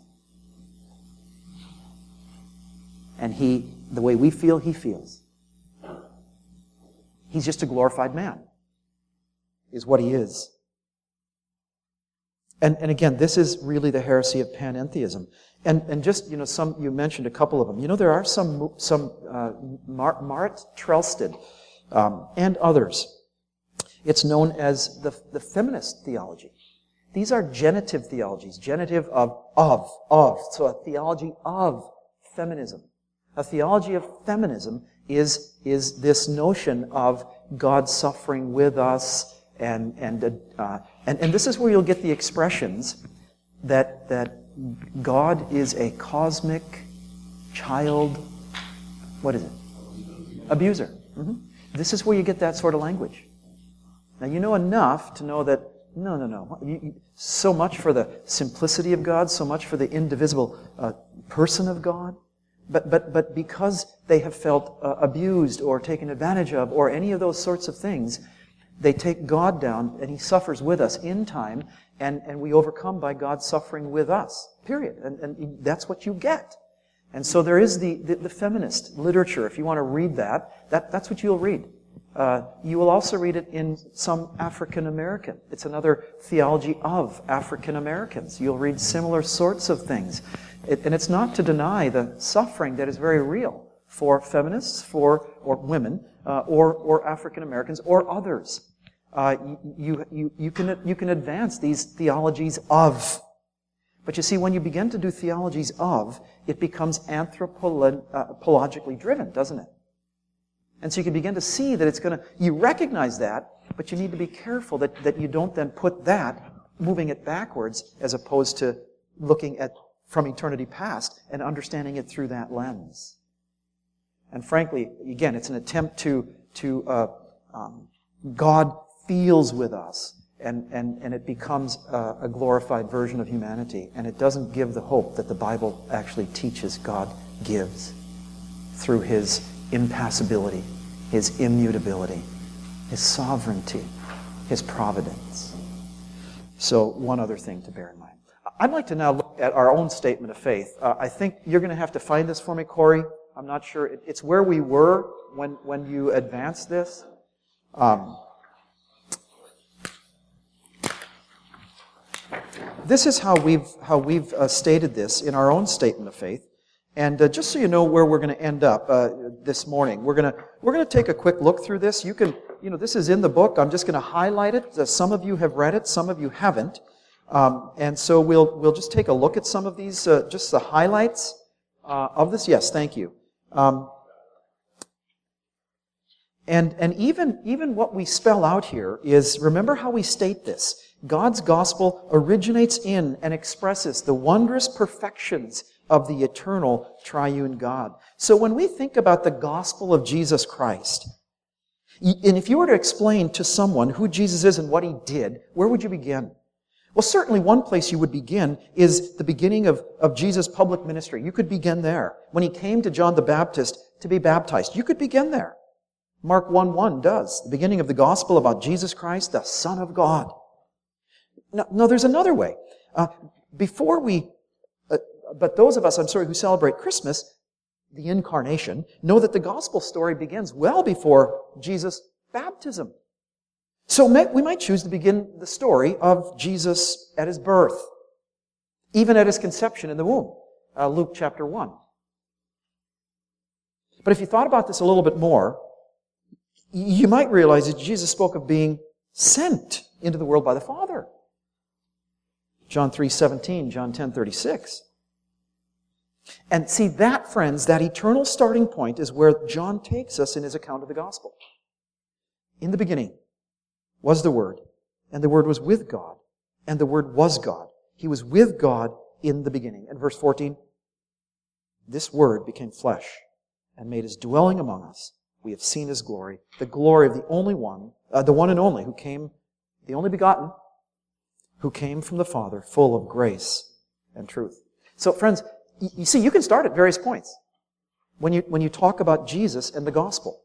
And He, the way we feel, He feels. He's just a glorified man, is what He is. And, and again, this is really the heresy of panentheism. And, and just, you know, some, you mentioned a couple of them. You know, there are some, some, uh, Mar- Marit Trelsted, um, and others. It's known as the, the feminist theology. These are genitive theologies, genitive of, of, of. So a theology of feminism. A theology of feminism is, is this notion of God suffering with us, and, and, uh, and, and this is where you'll get the expressions that, that God is a cosmic child, what is it? Abuser. Mm-hmm. This is where you get that sort of language. Now, you know enough to know that, no, no, no. You, you, so much for the simplicity of God, so much for the indivisible uh, person of God. But, but, but because they have felt uh, abused or taken advantage of or any of those sorts of things, they take God down and He suffers with us in time, and, and we overcome by God suffering with us. Period. And, and that's what you get. And so there is the, the, the feminist literature. If you want to read that, that that's what you'll read. Uh, you will also read it in some African American. It's another theology of African Americans. You'll read similar sorts of things. It, and it's not to deny the suffering that is very real for feminists, for or women, uh, or or African Americans, or others. Uh, you, you you can you can advance these theologies of. But you see, when you begin to do theologies of, it becomes anthropologically driven, doesn't it? And so you can begin to see that it's going to, you recognize that, but you need to be careful that, that you don't then put that, moving it backwards, as opposed to looking at from eternity past and understanding it through that lens. And frankly, again, it's an attempt to, to uh, um, God feels with us. And, and, and it becomes a, a glorified version of humanity. And it doesn't give the hope that the Bible actually teaches God gives through His impassibility, His immutability, His sovereignty, His providence. So one other thing to bear in mind. I'd like to now look at our own statement of faith. Uh, I think you're going to have to find this for me, Corey. I'm not sure. It, it's where we were when, when you advanced this. Um, This is how we've how we've uh, stated this in our own statement of faith, and uh, just so you know where we're going to end up uh, this morning, we're going to we're going to take a quick look through this. You can you know this is in the book. I'm just going to highlight it. Uh, some of you have read it, some of you haven't, um, and so we'll we'll just take a look at some of these, uh, just the highlights uh, of this. Yes, thank you. Um, and and even even what we spell out here is, remember how we state this. God's gospel originates in and expresses the wondrous perfections of the eternal triune God. So when we think about the gospel of Jesus Christ, and if you were to explain to someone who Jesus is and what He did, where would you begin? Well, certainly one place you would begin is the beginning of, of Jesus' public ministry. You could begin there. When He came to John the Baptist to be baptized, you could begin there. Mark one one does. The beginning of the gospel about Jesus Christ, the Son of God. No, no, there's another way. Uh, before we, uh, but those of us, I'm sorry, who celebrate Christmas, the incarnation, know that the gospel story begins well before Jesus' baptism. So may, we might choose to begin the story of Jesus at His birth, even at His conception in the womb, uh, Luke chapter one. But if you thought about this a little bit more, you might realize that Jesus spoke of being sent into the world by the Father. John three seventeen, John ten thirty-six. And see, that, friends, that eternal starting point is where John takes us in his account of the gospel. In the beginning was the Word, and the Word was with God, and the Word was God. He was with God in the beginning. And verse fourteen, this Word became flesh and made His dwelling among us. We have seen His glory, the glory of the only one, uh, the one and only who came, the only begotten, who came from the Father, full of grace and truth. So, friends, you see, you can start at various points when you when you talk about Jesus and the gospel.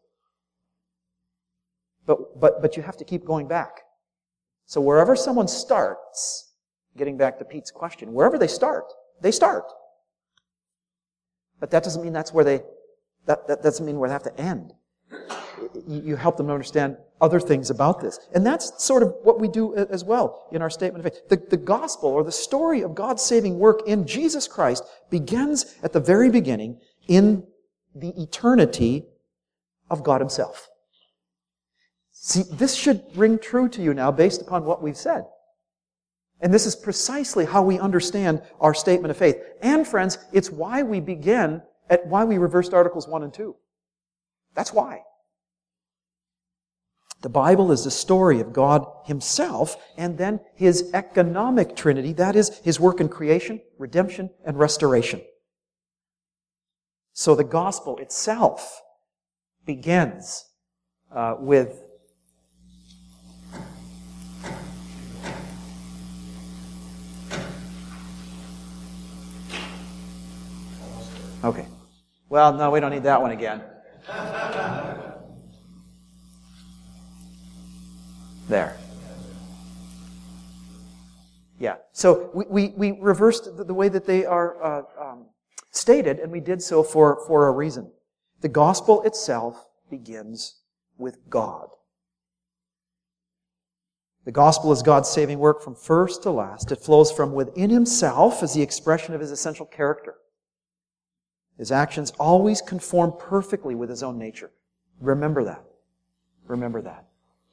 But but but you have to keep going back. So wherever someone starts, getting back to Pete's question, wherever they start, they start. But that doesn't mean that's where they that, that doesn't mean where they have to end. You help them understand other things about this. And that's sort of what we do as well in our statement of faith. The, the gospel, or the story of God's saving work in Jesus Christ, begins at the very beginning in the eternity of God Himself. See, this should ring true to you now based upon what we've said. And this is precisely how we understand our statement of faith. And friends, it's why we begin at why we reversed Articles one and two. That's why. The Bible is the story of God himself and then his economic trinity, that is, his work in creation, redemption, and restoration. So the gospel itself begins uh, with Okay. Well, no, we don't need that one again. There. Yeah. So we, we, we reversed the, the way that they are uh, um, stated, and we did so for, for a reason. The gospel itself begins with God. The gospel is God's saving work from first to last. It flows from within himself as the expression of his essential character. His actions always conform perfectly with his own nature. Remember that. Remember that.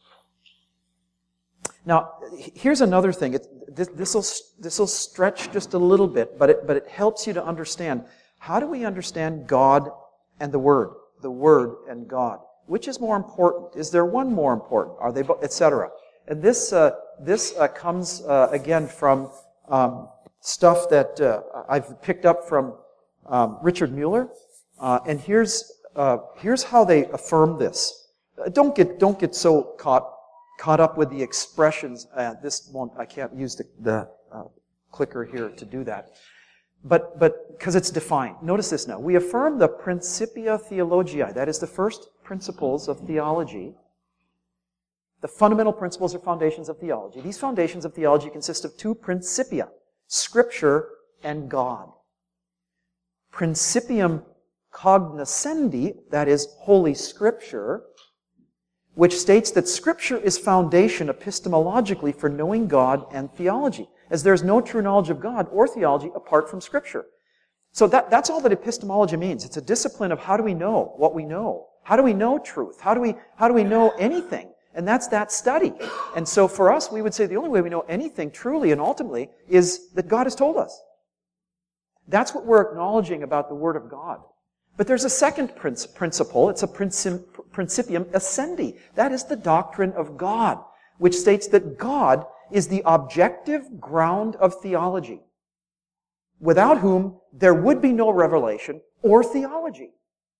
Now, here's another thing. It, this, this'll, this'll stretch just a little bit, but it, but it helps you to understand. How do we understand God and the Word? The Word and God. Which is more important? Is there one more important? Are they both, et cetera? And this, uh, this uh, comes, uh, again, from um, stuff that uh, I've picked up from um, Richard Mueller. Uh, and here's, uh, here's how they affirm this. Uh, don't get, don't get so caught caught up with the expressions. Uh, this won't, I can't use the, the uh, clicker here to do that. But, but, because it's defined. Notice this now. We affirm the Principia Theologiae. That is the first principles of theology. The fundamental principles or foundations of theology. These foundations of theology consist of two principia. Scripture and God. Principium cognoscendi, that is Holy Scripture, which states that Scripture is foundation epistemologically for knowing God and theology, as there is no true knowledge of God or theology apart from Scripture. So that, that's all that epistemology means. It's a discipline of how do we know what we know? How do we know truth? How do we, how do we know anything? And that's that study. And so for us, we would say the only way we know anything truly and ultimately is that God has told us. That's what we're acknowledging about the Word of God. But there's a second principle. It's a principium ascendi. That is the doctrine of God, which states that God is the objective ground of theology, without whom there would be no revelation or theology.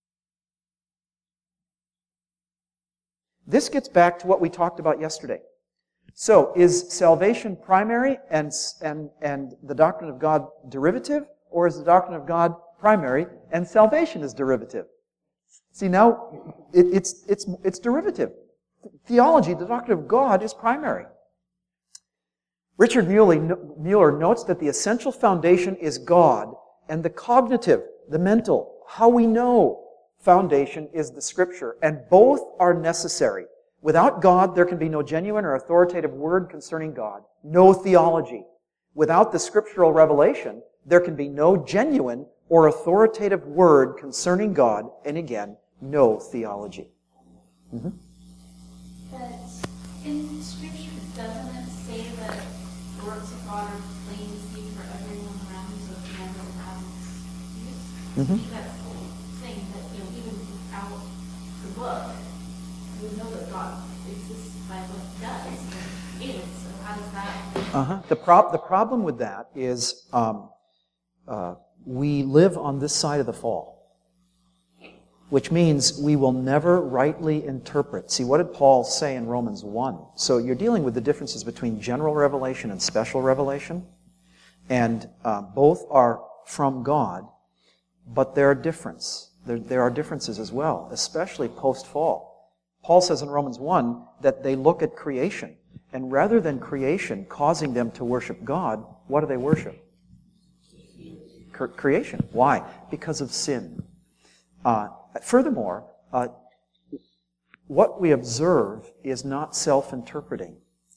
This gets back to what we talked about yesterday. So, is salvation primary and, and, and the doctrine of God derivative, or is the doctrine of God primary and salvation is derivative? See, now it, it's, it's, it's derivative. Theology, the doctrine of God, is primary. Richard Mueller notes that the essential foundation is God, and the cognitive, the mental, how we know foundation is the Scripture, and both are necessary. Without God, there can be no genuine or authoritative word concerning God, no theology. Without the scriptural revelation, there can be no genuine or authoritative word concerning God, and again, no theology. Mm-hmm. But in Scripture, doesn't it say that the works of God are plain to see for everyone around you, so if man doesn't have use? Mm-hmm. That whole thing that, you know, even without the book, we know that God exists by what he does. It is, so how does that... Uh-huh. The, prob- the problem with that is um, uh, we live on this side of the fall, which means we will never rightly interpret. See, what did Paul say in Romans one? So you're dealing with the differences between general revelation and special revelation, and uh, both are from God, but there are difference. There, there are differences as well, especially post-fall. Paul says in Romans one that they look at creation, and rather than creation causing them to worship God, what do they worship? Creation. Why? Because of sin. Uh, furthermore, uh, what we observe is not self-interpreting.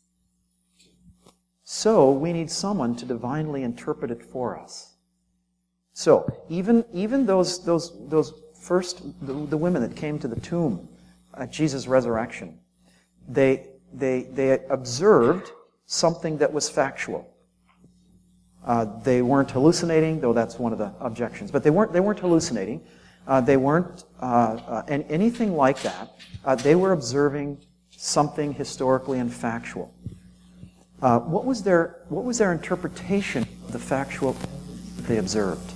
So we need someone to divinely interpret it for us. So even even those those those first the, the women that came to the tomb at Jesus' resurrection, they they they observed something that was factual. Uh, they weren't hallucinating, though that's one of the objections. But they weren't they weren't hallucinating. Uh, they weren't uh, uh, and anything like that. Uh, they were observing something historically and factual. Uh, what was their what was their interpretation of the factual that they observed?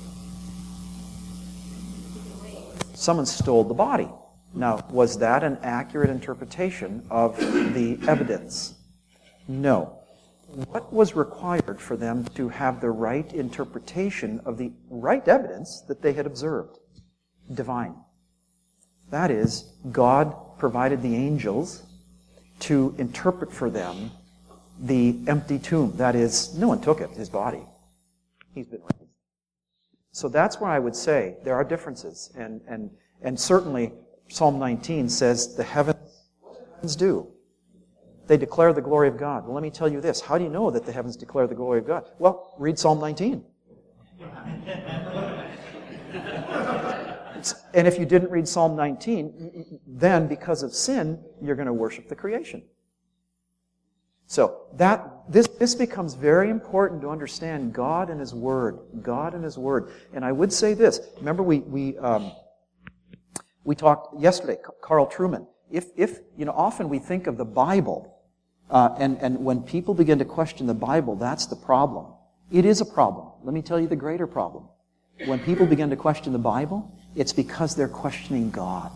Someone stole the body. Now, was that an accurate interpretation of the evidence? No. What was required for them to have the right interpretation of the right evidence that they had observed? Divine. That is, God provided the angels to interpret for them the empty tomb. That is, no one took it, his body. He's been raised. So that's why I would say there are differences. And, and, and certainly Psalm nineteen says the heavens do. They declare the glory of God. Well, let me tell you this. How do you know that the heavens declare the glory of God? Well, read Psalm nineteen. And if you didn't read Psalm nineteen, then because of sin, you're going to worship the creation. So that this this becomes very important to understand God and His Word. God and His Word. And I would say this. Remember we we um, we talked yesterday, Carl Trueman. If if you know, often we think of the Bible, uh, and and when people begin to question the Bible, that's the problem. It is a problem. Let me tell you the greater problem. When people begin to question the Bible, it's because they're questioning God.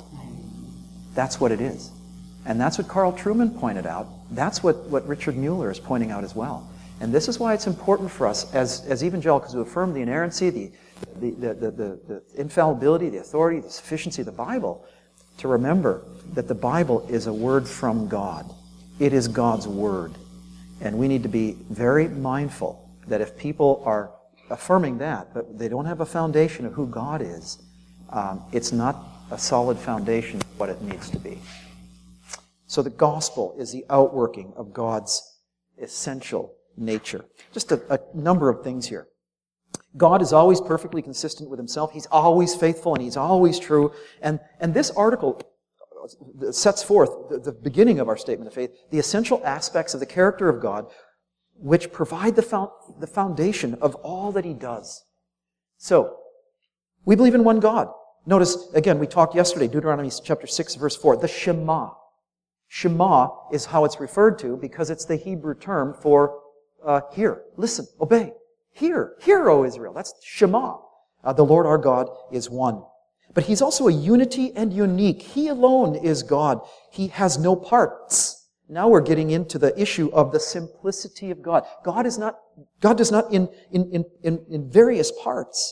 That's what it is. And that's what Carl Trueman pointed out. That's what, what Richard Mueller is pointing out as well. And this is why it's important for us as, as evangelicals who affirm the inerrancy, the, the, the, the, the, the infallibility, the authority, the sufficiency of the Bible, to remember that the Bible is a word from God. It is God's word. And we need to be very mindful that if people are affirming that, but they don't have a foundation of who God is, um, it's not a solid foundation of what it needs to be. So the gospel is the outworking of God's essential nature. Just a, a number of things here. God is always perfectly consistent with Himself. He's always faithful and He's always true. And, and this article sets forth the, the beginning of our statement of faith, the essential aspects of the character of God, which provide the, fo- the foundation of all that He does. So, we believe in one God. Notice, again, we talked yesterday, Deuteronomy chapter six, verse four, the Shema. Shema is how it's referred to because it's the Hebrew term for uh, hear, listen, obey. Hear, hear, O Israel. That's Shema. Uh, the Lord our God is one. But He's also a unity and unique. He alone is God. He has no parts. Now we're getting into the issue of the simplicity of God. God is not, God does not in, in, in, in various parts.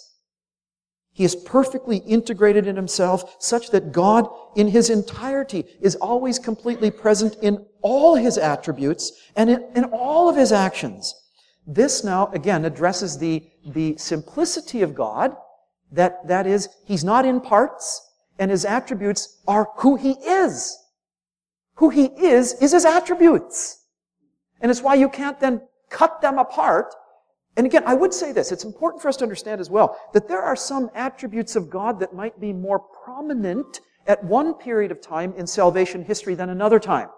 He is perfectly integrated in Himself such that God in His entirety is always completely present in all His attributes and in, in all of His actions. This now, again, addresses the, the simplicity of God, that, that is, He's not in parts, and His attributes are who He is. Who He is, is His attributes. And it's why you can't then cut them apart. And again, I would say this, it's important for us to understand as well, that there are some attributes of God that might be more prominent at one period of time in salvation history than another time.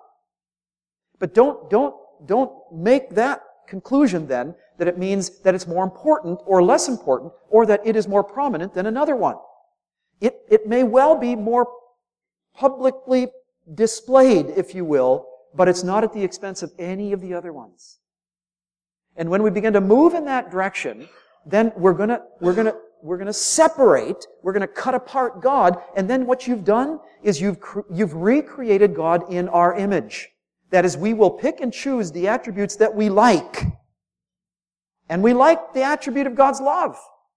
But don't, don't, don't make that conclusion then that it means that it's more important or less important or that it is more prominent than another one. It, it may well be more publicly displayed, if you will, but it's not at the expense of any of the other ones. And when we begin to move in that direction, then we're gonna, we're gonna, we're gonna separate, we're gonna cut apart God, and then what you've done is you've, you've recreated God in our image. That is, we will pick and choose the attributes that we like. And we like the attribute of God's love.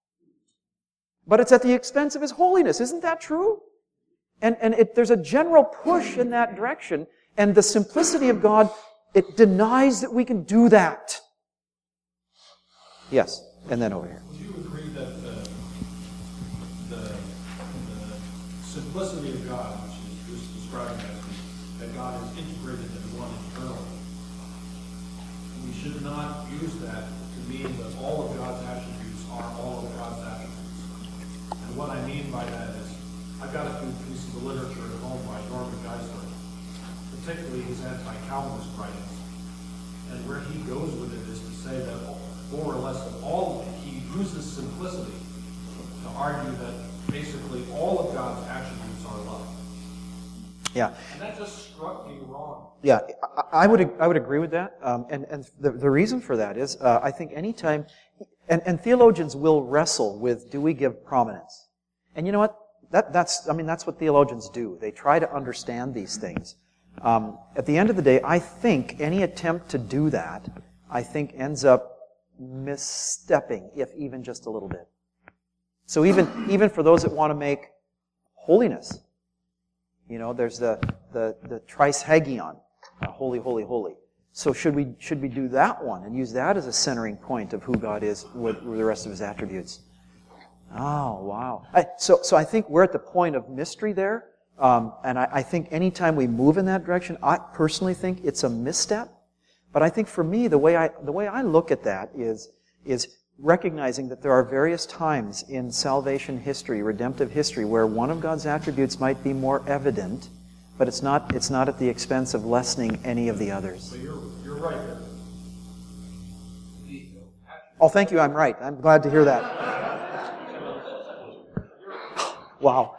But it's at the expense of His holiness. Isn't that true? And, and it, there's a general push in that direction, and the simplicity of God, it denies that we can do that. Yes, and then over here. Would you agree that the, the, the simplicity of God, which is just describing as that God is integrated in one eternally, we should not use that to mean that all of God's attributes are all of God's attributes? And what I mean by that is, I've got a few pieces of literature at home by Norman Geisler, particularly his anti-Calvinist writings. And where he goes with it is to say that more or less of all of it, he uses simplicity to argue that basically all of God's attributes are love. Yeah. And that just struck me wrong. Yeah, I, I would I would agree with that, um, and and the the reason for that is uh, I think anytime, and and theologians will wrestle with, do we give prominence? And you know what? That that's I mean that's what theologians do. They try to understand these things. Um, at the end of the day, I think any attempt to do that, I think ends up misstepping, if even just a little bit. So even even for those that want to make holiness, you know, there's the the the trisagion. Uh, holy, holy, holy. So should we should we do that one and use that as a centering point of who God is with, with the rest of His attributes? Oh, wow. I, so so I think we're at the point of mystery there, um, and I, I think anytime we move in that direction, I personally think it's a misstep. But I think for me, the way I the way I look at that is is recognizing that there are various times in salvation history, redemptive history, where one of God's attributes might be more evident. But it's not it's not at the expense of lessening any of the others. So you're, you're right there. Oh, thank you, I'm right. I'm glad to hear that. Wow.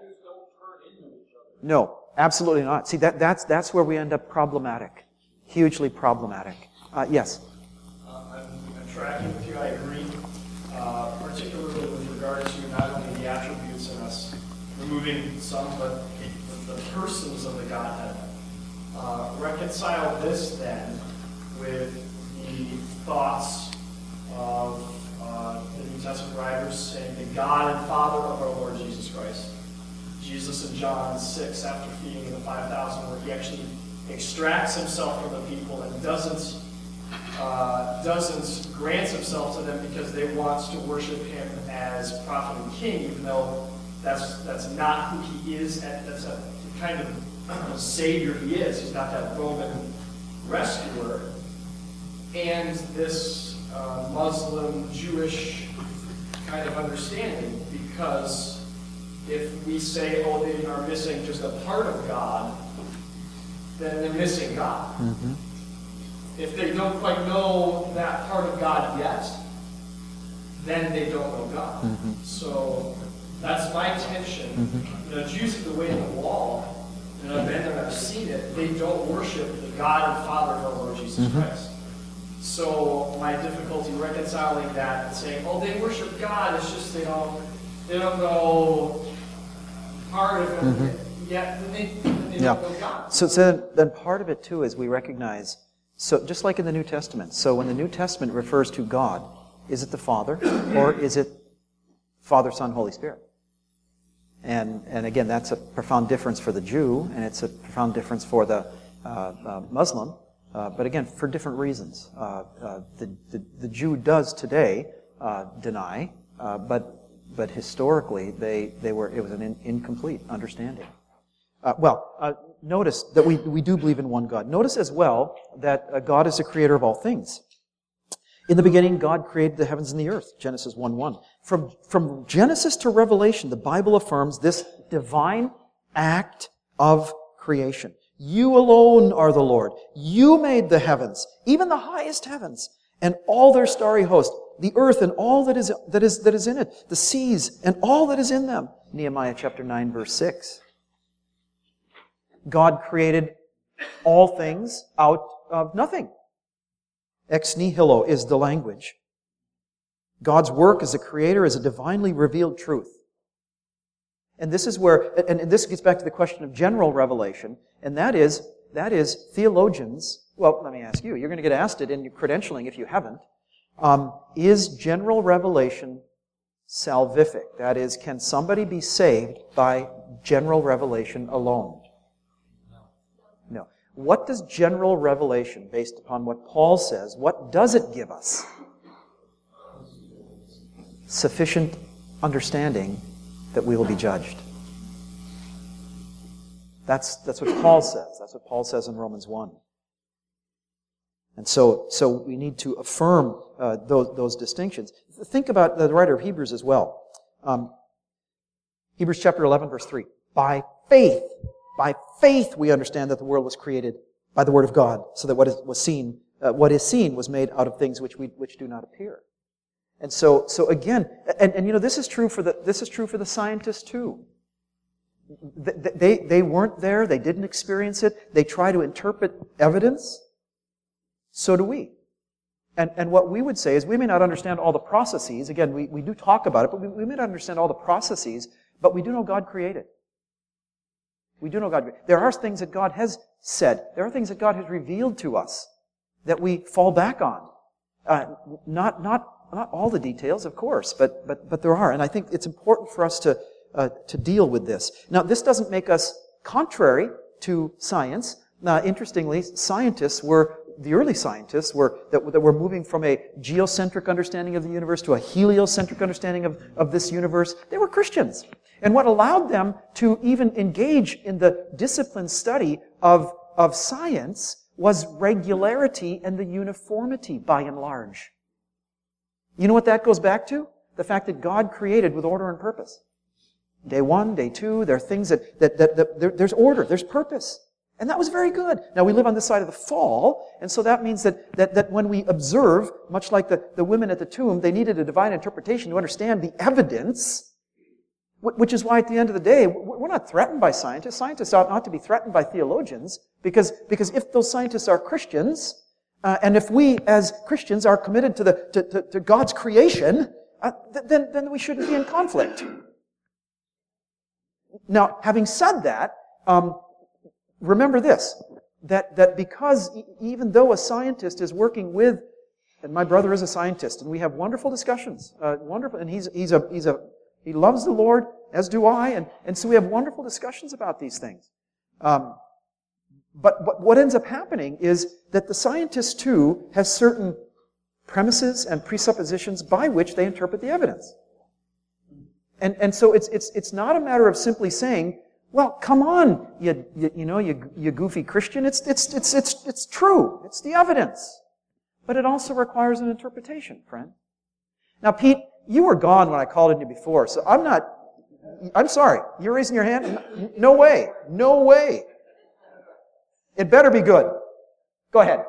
No, absolutely not. See, that that's that's where we end up problematic. Hugely problematic. Uh, yes? Uh, I'm, I'm tracking with you, I agree. Uh, particularly with regard to not only the attributes in us, removing some, but the persons of the Godhead. Uh, reconcile this then with the thoughts of uh, the New Testament writers saying the God and Father of our Lord Jesus Christ. Jesus in John six, after feeding the five thousand, where he actually extracts himself from the people and doesn't uh, doesn't grant himself to them because they want to worship him as prophet and king, even though that's that's not who he is. That's a kind of savior he is. He's not that Roman rescuer. And this uh, Muslim, Jewish kind of understanding, because if we say, oh, they are missing just a part of God, then they're missing God. Mm-hmm. If they don't quite know that part of God yet, then they don't know God. Mm-hmm. So that's my tension. Mm-hmm. You know, Jews have the way of the wall, and I've been there and I've seen it. They don't worship the God and Father of our Lord Jesus mm-hmm. Christ. So my difficulty reconciling that and saying, oh, they worship God, it's just they don't, they don't know part of it mm-hmm. yet, then they, then they yeah. don't know God. So, so then part of it too is we recognize, so just like in the New Testament, so when the New Testament refers to God, is it the Father or is it Father, Son, Holy Spirit? And and again, that's a profound difference for the Jew, and it's a profound difference for the uh, uh, Muslim, uh, but again, for different reasons. Uh, uh, the, the the Jew does today uh, deny, uh, but but historically they they were it was an in, incomplete understanding. Uh, well, uh, notice that we we do believe in one God. Notice as well that uh, God is the creator of all things. In the beginning, God created the heavens and the earth, Genesis one one. From, from Genesis to Revelation, the Bible affirms this divine act of creation. You alone are the Lord. You made the heavens, even the highest heavens, and all their starry host, the earth and all that is, that is, that is in it, the seas and all that is in them. Nehemiah chapter nine, verse six. God created all things out of nothing. Ex nihilo is the language. God's work as a creator is a divinely revealed truth. And this is where, and this gets back to the question of general revelation, and that is, that is theologians, well, let me ask you, you're going to get asked it in your credentialing if you haven't, um, is general revelation salvific? That is, can somebody be saved by general revelation alone? No. What does general revelation, based upon what Paul says, what does it give us? Sufficient understanding that we will be judged. That's, that's what Paul says. That's what Paul says in Romans one. And so, so we need to affirm uh, those, those distinctions. Think about the writer of Hebrews as well. Um, Hebrews chapter eleven, verse three. By faith, by faith we understand that the world was created by the word of God, so that what is, was seen, uh, what is seen was made out of things which we, which do not appear. And so, so again, and, and you know, this is true for the, this is true for the scientists too. They, they weren't there. They didn't experience it. They try to interpret evidence. So do we. And, and what we would say is we may not understand all the processes. Again, we, we do talk about it, but we, we may not understand all the processes, but we do know God created. We do know God. There are things that God has said. There are things that God has revealed to us that we fall back on. Uh, not, not, not all the details, of course, but, but, but there are. And I think it's important for us to, uh, to deal with this. Now, this doesn't make us contrary to science. Now, interestingly, scientists were The early scientists were that, that were moving from a geocentric understanding of the universe to a heliocentric understanding of, of this universe. They were Christians. And what allowed them to even engage in the disciplined study of, of science was regularity and the uniformity, by and large. You know what that goes back to? The fact that God created with order and purpose. Day one, day two, there are things that, that, that, that there, there's order, there's purpose. And that was very good. Now, we live on this side of the fall, and so that means that, that, that when we observe, much like the, the women at the tomb, they needed a divine interpretation to understand the evidence, which is why at the end of the day, we're not threatened by scientists. Scientists ought not to be threatened by theologians, because, because if those scientists are Christians, uh, and if we as Christians are committed to, the, to, to, to God's creation, uh, then, then we shouldn't be in conflict. Now, having said that, um, remember this, that, that because e- even though a scientist is working with, and my brother is a scientist, and we have wonderful discussions, uh, wonderful, and he's, he's a, he's a, he loves the Lord, as do I, and, and so we have wonderful discussions about these things. Um, but, but what ends up happening is that the scientist too has certain premises and presuppositions by which they interpret the evidence. And, and so it's, it's, it's not a matter of simply saying, well, come on, you, you, you know, you, you goofy Christian. It's, it's, it's, it's, it's true. It's the evidence. But it also requires an interpretation, friend. Now, Pete, you were gone when I called on you before, so I'm not, I'm sorry. You're raising your hand? No way. No way. It better be good. Go ahead.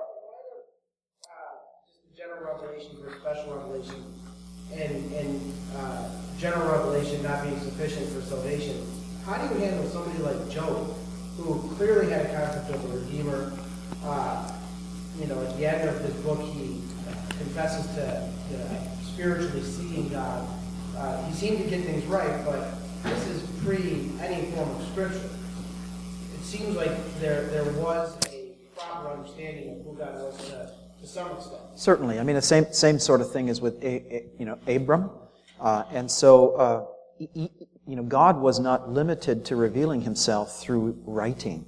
Uh, general revelation versus special revelation, and, and uh, general revelation not being sufficient for salvation. How do you handle somebody like Job, who clearly had a concept of a redeemer? Uh, you know, at the end of his book, he confesses to uh, spiritually seeing God. Uh, he seemed to get things right, but this is pre any form of scripture. It seems like there there was a proper understanding of who God was to, to some extent. Certainly. I mean, the same same sort of thing as with a, a, you know Abram, uh, and so. Uh, e- You know, God was not limited to revealing himself through writing.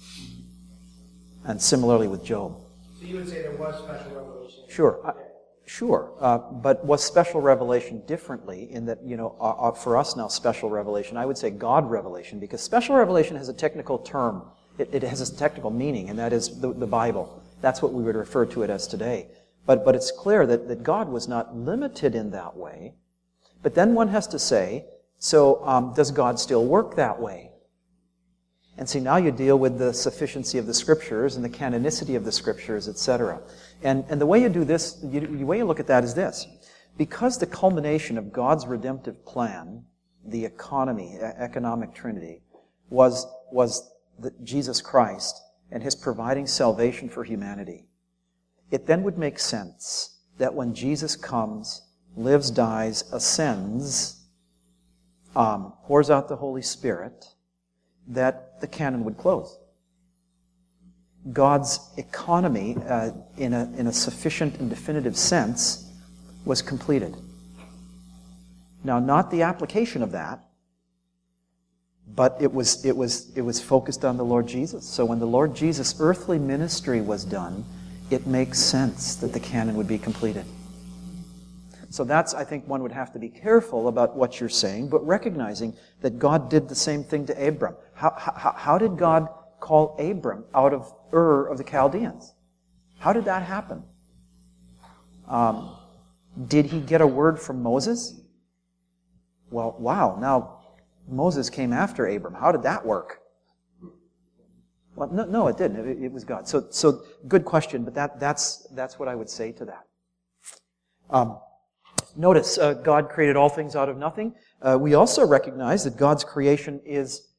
And similarly with Job. So you would say there was special revelation? Sure. Uh, sure. Uh, but was special revelation differently in that, you know, uh, uh, for us now, special revelation, I would say God revelation, because special revelation has a technical term. It, it has a technical meaning, and that is the, the Bible. That's what we would refer to it as today. But, but it's clear that, that God was not limited in that way. But then one has to say, So, um, does God still work that way? And see, now you deal with the sufficiency of the Scriptures and the canonicity of the Scriptures, et cetera. And, and the way you do this, you, the way you look at that is this. Because the culmination of God's redemptive plan, the economy, economic trinity, was, was the, Jesus Christ and His providing salvation for humanity, it then would make sense that when Jesus comes, lives, dies, ascends, Um, pours out the Holy Spirit, that the canon would close. God's economy, uh, in a in a sufficient and definitive sense, was completed. Now, not the application of that, but it was it was it was focused on the Lord Jesus. So when the Lord Jesus' earthly ministry was done, it makes sense that the canon would be completed. So that's, I think, one would have to be careful about what you're saying, but recognizing that God did the same thing to Abram. How, how, how did God call Abram out of Ur of the Chaldeans? How did that happen? Um, did he get a word from Moses? Well, wow, now Moses came after Abram. How did that work? Well, no, no it didn't. It, it was God. So, so good question, but that, that's, that's what I would say to that. Um, Notice, uh, God created all things out of nothing. Uh, we also recognize that God's creation is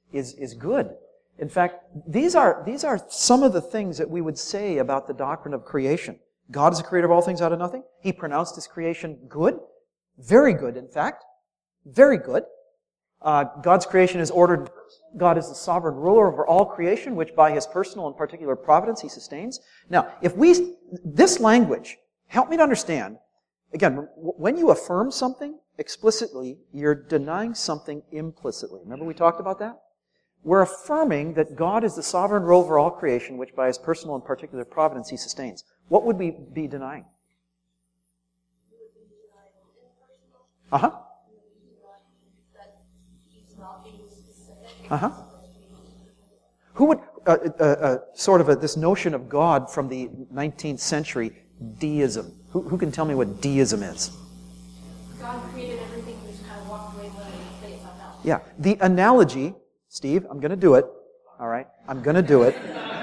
is, is good. In fact, these are, these are some of the things that we would say about the doctrine of creation. God is the creator of all things out of nothing. He pronounced His creation good. Very good, in fact. Very good. Uh, God's creation is ordered. God is the sovereign ruler over all creation, which by His personal and particular providence He sustains. Now, if we, this language, help me to understand, again, when you affirm something explicitly, you're denying something implicitly. Remember we talked about that? We're affirming that God is the sovereign ruler over all creation, which by His personal and particular providence He sustains. What would we be denying? Uh-huh. Uh-huh. Who would, uh, uh, uh, sort of a, this notion of God from the nineteenth century, deism. Who, who can tell me what deism is? God created everything and just kind of walked away and let it play itself out. Yeah. The analogy, Steve, I'm going to do it. All right. I'm going to do it.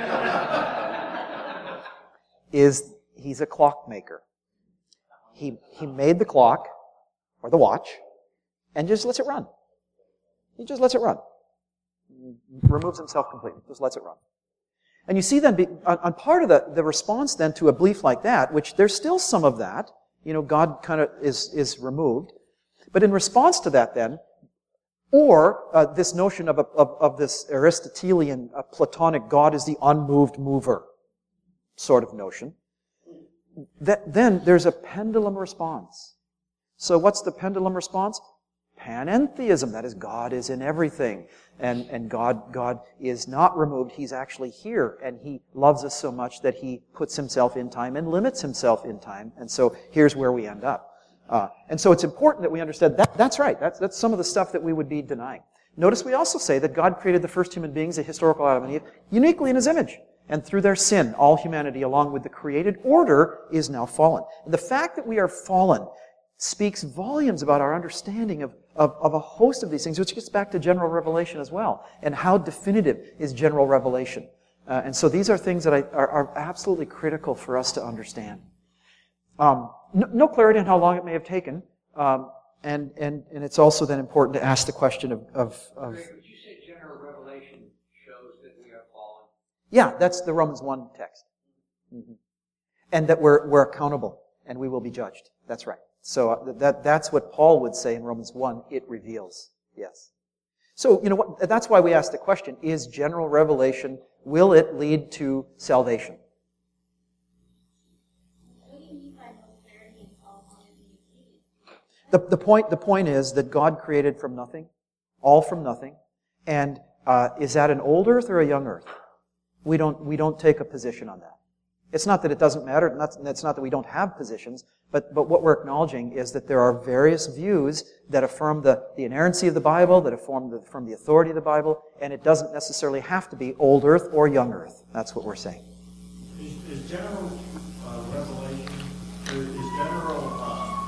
is He's a clockmaker. He, he made the clock, or the watch, and just lets it run. He just lets it run. Removes Himself completely. Just lets it run. And you see then, be, on, on part of the, the response then to a belief like that, which there's still some of that, you know, God kind of is, is removed. But in response to that then, or uh, this notion of, a, of, of this Aristotelian, uh, Platonic God is the unmoved mover sort of notion, that, then there's a pendulum response. So what's the pendulum response? Panentheism, that is, God is in everything. And, and God, God is not removed, He's actually here. And He loves us so much that He puts Himself in time and limits Himself in time. And so here's where we end up. Uh, and so it's important that we understand that that's right. That's, that's some of the stuff that we would be denying. Notice we also say that God created the first human beings, the historical Adam and Eve, uniquely in His image. And through their sin, all humanity, along with the created order, is now fallen. And the fact that we are fallen speaks volumes about our understanding of, of, of a host of these things, which gets back to general revelation as well, and how definitive is general revelation. Uh, and so these are things that I, are, are absolutely critical for us to understand. Um, no, no clarity on how long it may have taken, um, and, and, and it's also then important to ask the question of... of, of Greg, would you say general revelation shows that we are fallen? Yeah, that's the Romans one text. Mm-hmm. And that we're, we're accountable, and we will be judged. That's right. So that, that's what Paul would say in Romans one, it reveals. Yes. So, you know what, that's why we ask the question, is general revelation, will it lead to salvation? What do you mean by no clarity in Psalm one and eighteen? The, the point, the point is that God created from nothing, all from nothing, and uh, is that an old earth or a young earth? We don't, we don't take a position on that. It's not that it doesn't matter, it's not that we don't have positions, but, but what we're acknowledging is that there are various views that affirm the, the inerrancy of the Bible, that affirm the, affirm the authority of the Bible, and it doesn't necessarily have to be old earth or young earth. That's what we're saying. Is, is general uh, revelation, is, is general, uh,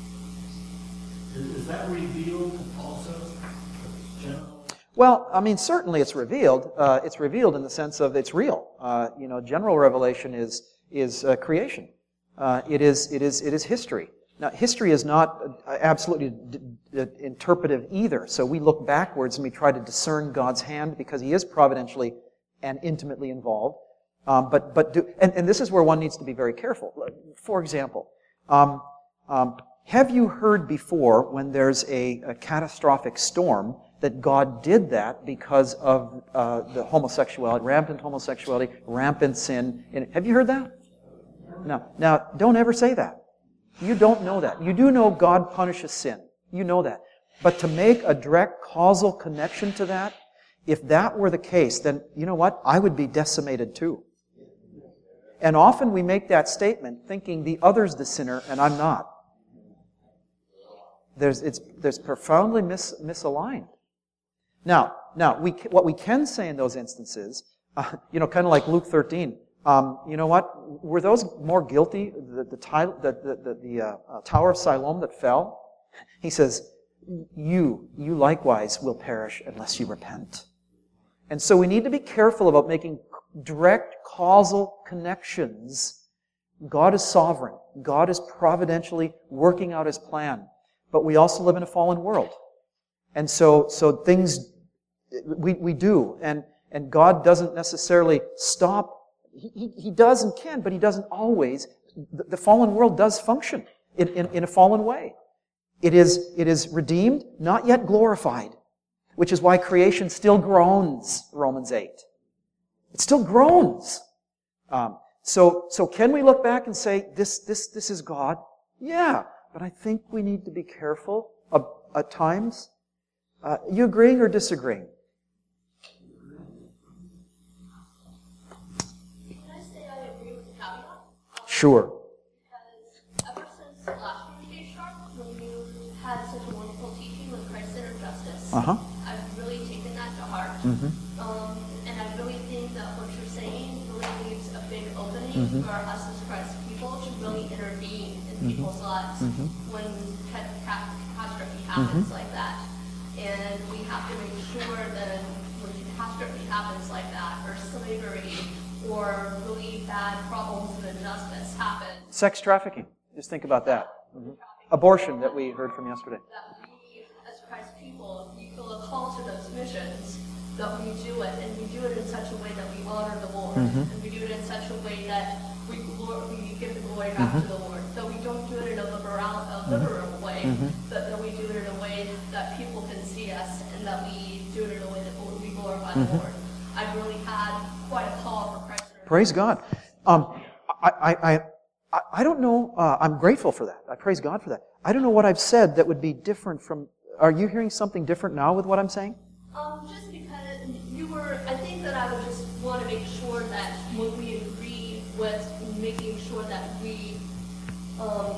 is, is that revealed also? General? Well, I mean, certainly it's revealed. Uh, it's revealed in the sense of it's real. Uh, you know, general revelation is is uh, creation. Uh, it is it is it is history. Now, history is not uh, absolutely d- d- interpretive either. So we look backwards and we try to discern God's hand because He is providentially and intimately involved. Um, but but do, and, and this is where one needs to be very careful. For example, um, um, have you heard before when there's a, a catastrophic storm that God did that because of uh, the homosexuality, rampant homosexuality, rampant sin? And have you heard that? No. Now, don't ever say that. You don't know that. You do know God punishes sin. You know that. But to make a direct causal connection to that, if that were the case, then, you know what? I would be decimated too. And often we make that statement thinking the other's the sinner and I'm not. There's, it's, there's profoundly mis, misaligned. Now, now, we, what we can say in those instances, uh, you know, kind of like Luke thirteen, um, you know what? Were those more guilty, the, the, the, the, the uh, uh, Tower of Siloam that fell? He says, you, you likewise will perish unless you repent. And so we need to be careful about making direct causal connections. God is sovereign. God is providentially working out His plan. But we also live in a fallen world. And so, so things, We, we do. And, and God doesn't necessarily stop. He, he, he does and can, but He doesn't always. The, the fallen world does function in, in, in a fallen way. It is, it is redeemed, not yet glorified, which is why creation still groans, Romans eight. It still groans. Um, so, so can we look back and say, this, this, this is God? Yeah, but I think we need to be careful at, at times. Uh, you agreeing or disagreeing? Can I say I agree with the caveat? Sure. Because ever since last year's Day Sharp, when you had such a wonderful teaching with Christ-centered justice, Uh-huh. I've really taken that to heart. Mm-hmm. Um, and I really think that what you're saying really leaves a big opening Mhm. for us as Christ people to really intervene in Mhm. people's lives Mhm. when cat- cat- catastrophe happens like that. And we have to make sure that when catastrophe happens like that, or slavery, or really bad problems of injustice happen, Sex trafficking. Just think about that. Mhm. Abortion that we heard from yesterday. that we, as Christ people, we feel a call to those missions, that we do it, and we do it in such a way that we honor the Lord, Mhm. and we do it in such a way that we, glor- we give the glory back Mhm. to the Lord. That we don't do it in a liberal, a liberal way, Mhm. but that we do it in a way that people can see us, and that we do it in a way that we glorify Mhm. the Lord. I've really had quite a call for Christ. Praise God. Um, I, I, I, I- I don't know. Uh, I'm grateful for that. I praise God for that. I don't know what I've said that would be different from. Are you hearing something different now with what I'm saying? Um, just because you were, I think that I would just want to make sure that when we agree with making sure that we, um,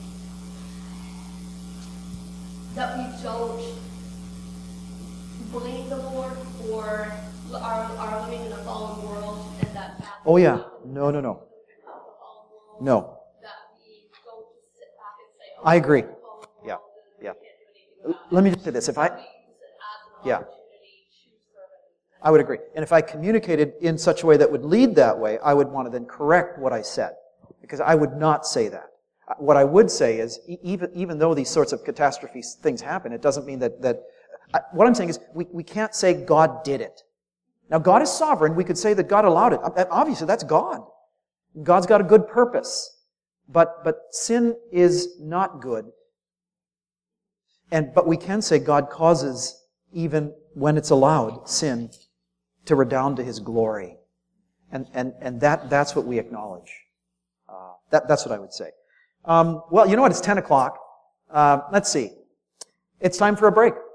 that we don't blame the Lord for our, our living in a fallen world, and that. Oh yeah. No, no, no. No. That we don't just sit back and say, oh, I agree. it's a fallen world, Yeah. and we Yeah. can't do anything about it. Let me just say this. If I, We use it as an yeah. opportunity to serve it. I would agree. And if I communicated in such a way that would lead that way, I would want to then correct what I said. Because I would not say that. What I would say is, e- even, even though these sorts of catastrophe things happen, it doesn't mean that, that I, what I'm saying is, we, we can't say God did it. Now, God is sovereign. We could say that God allowed it. Obviously, that's God. God's got a good purpose. But, but sin is not good. And, but we can say God causes, even when it's allowed, sin to redound to His glory. And, and, and that, that's what we acknowledge. Uh, that, that's what I would say. Um, well, you know what? It's ten o'clock. Uh, let's see. It's time for a break.